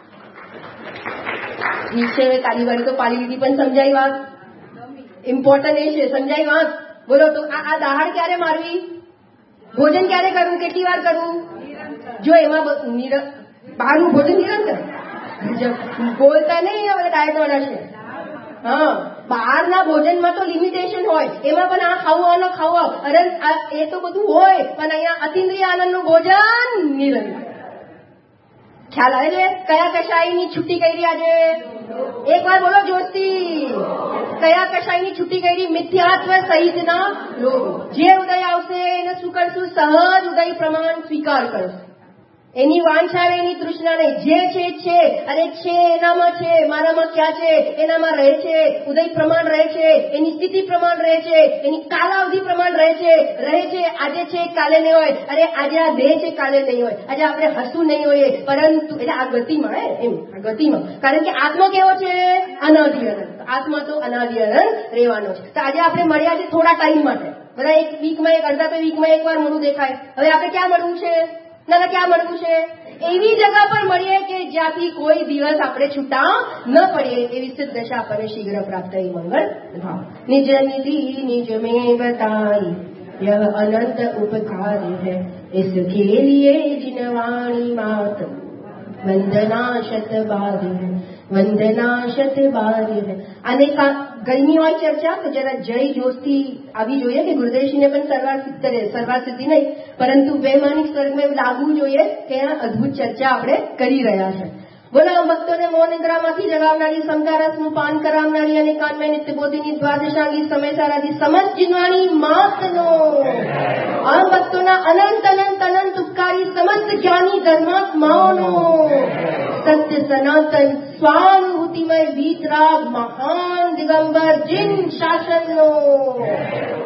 નીચે તાલીવાળી તો પાડી દીધી, પણ સમજાય વાત? ઇમ્પોર્ટન્ટ એ છે, સમજાય વાત? બોલો તો આ દહાડ ક્યારે મારવી? ભોજન ક્યારે કરવું? કેટલી વાર કરવું? જો એમાં બહારનું ભોજન નિરંતર બોલતા નહીં, હવે ડાયટ વાળા છે. હા, બહારના ભોજનમાં તો લિમિટેશન હોય. એમાં પણ આ ખાવું. અરે એ તો બધું હોય, પણ અહીંયા અતિન્દ્રિય આનંદનું ભોજન નિરંતર. ખ્યાલ આવે છે? કયા કશાયની છુટ્ટી કરી આજે? એક વાર બોલો જોશથી. કયા કશાયની છુટ્ટી કરી? મિથ્યાત્વ સહિતના લોભ. જે ઉદય આવશે એને શું કરશું? સહજ ઉદય પ્રમાણ સ્વીકાર કરશે. એની વાંછા એની તૃષ્ણા નહીં, જે છે અને છે એનામાં છે, મારામાં ક્યાં છે એનામાં રહે છે, ઉદય પ્રમાણ રહે છે, એની સ્થિતિ પ્રમાણ રહે છે, એની કાલાવધિ પ્રમાણ રહે છે, આજે છે કાલે નહીં હોય, અરે આજે આ દેહ છે કાલે નહીં હોય, આજે આપણે હસવું નહીં હોઈએ, પરંતુ એટલે આ ગતિમાં એમ આ ગતિમાં, કારણ કે આત્મા કેવો છે અનાદિ અનંત, આત્મા તો અનાદિ અનંત રહેવાનો છે. તો આજે આપણે મળ્યા છે થોડા ટાઈમ માટે, બધા એક વીકમાં એક અડધા વીકમાં એકવાર મોડું દેખાય, હવે આપણે ક્યાં મળવું છે, ના ક્યાં મળવું છે, એવી જગા પર મળીએ કે જ્યાંથી કોઈ દિવસ આપણે છૂટા ન પડીએ, એવી સ્થિત દશા આપણને શીઘ્ર પ્રાપ્ત થઈ મંગળ ભાવ. નિજ નિધિ નિજ મેં બતાઈ यह अनंत उपकार है, इसके लिए जिनवाणी मात वंदना शत बार है, वंदना शत बार है. અને ગઈની હોય ચર્ચા તો જરા જય જોશથી આવી જોઈએ કે ગુરુદેવજીને પણ સર્વાર સિદ્ધિ નહીં, પરંતુ વૈમાનિક સ્વર્ગમાં એવું લાગવું જોઈએ કે આ અદભુત ચર્ચા આપણે કરી રહ્યા છે. બોલો ભક્તોને મૌન નિદ્રામાંથી જગાવનારી, સમતારસનું પાન કરાવનારી અને કાનમય નિત્યબોધિની દ્વાદશાંગી સમય સારાથી સમસ્ત જીનવાણી માતનો, આ ભક્તોના અનંત અનંત અનંત ઉપકારી સમસ્ત જ્ઞાની ધર્માત્માઓનો, સત્ય સનાતન સ્વાનુભૂતિમય વીતરાગ મહાન દિગંબર જીન શાસનનો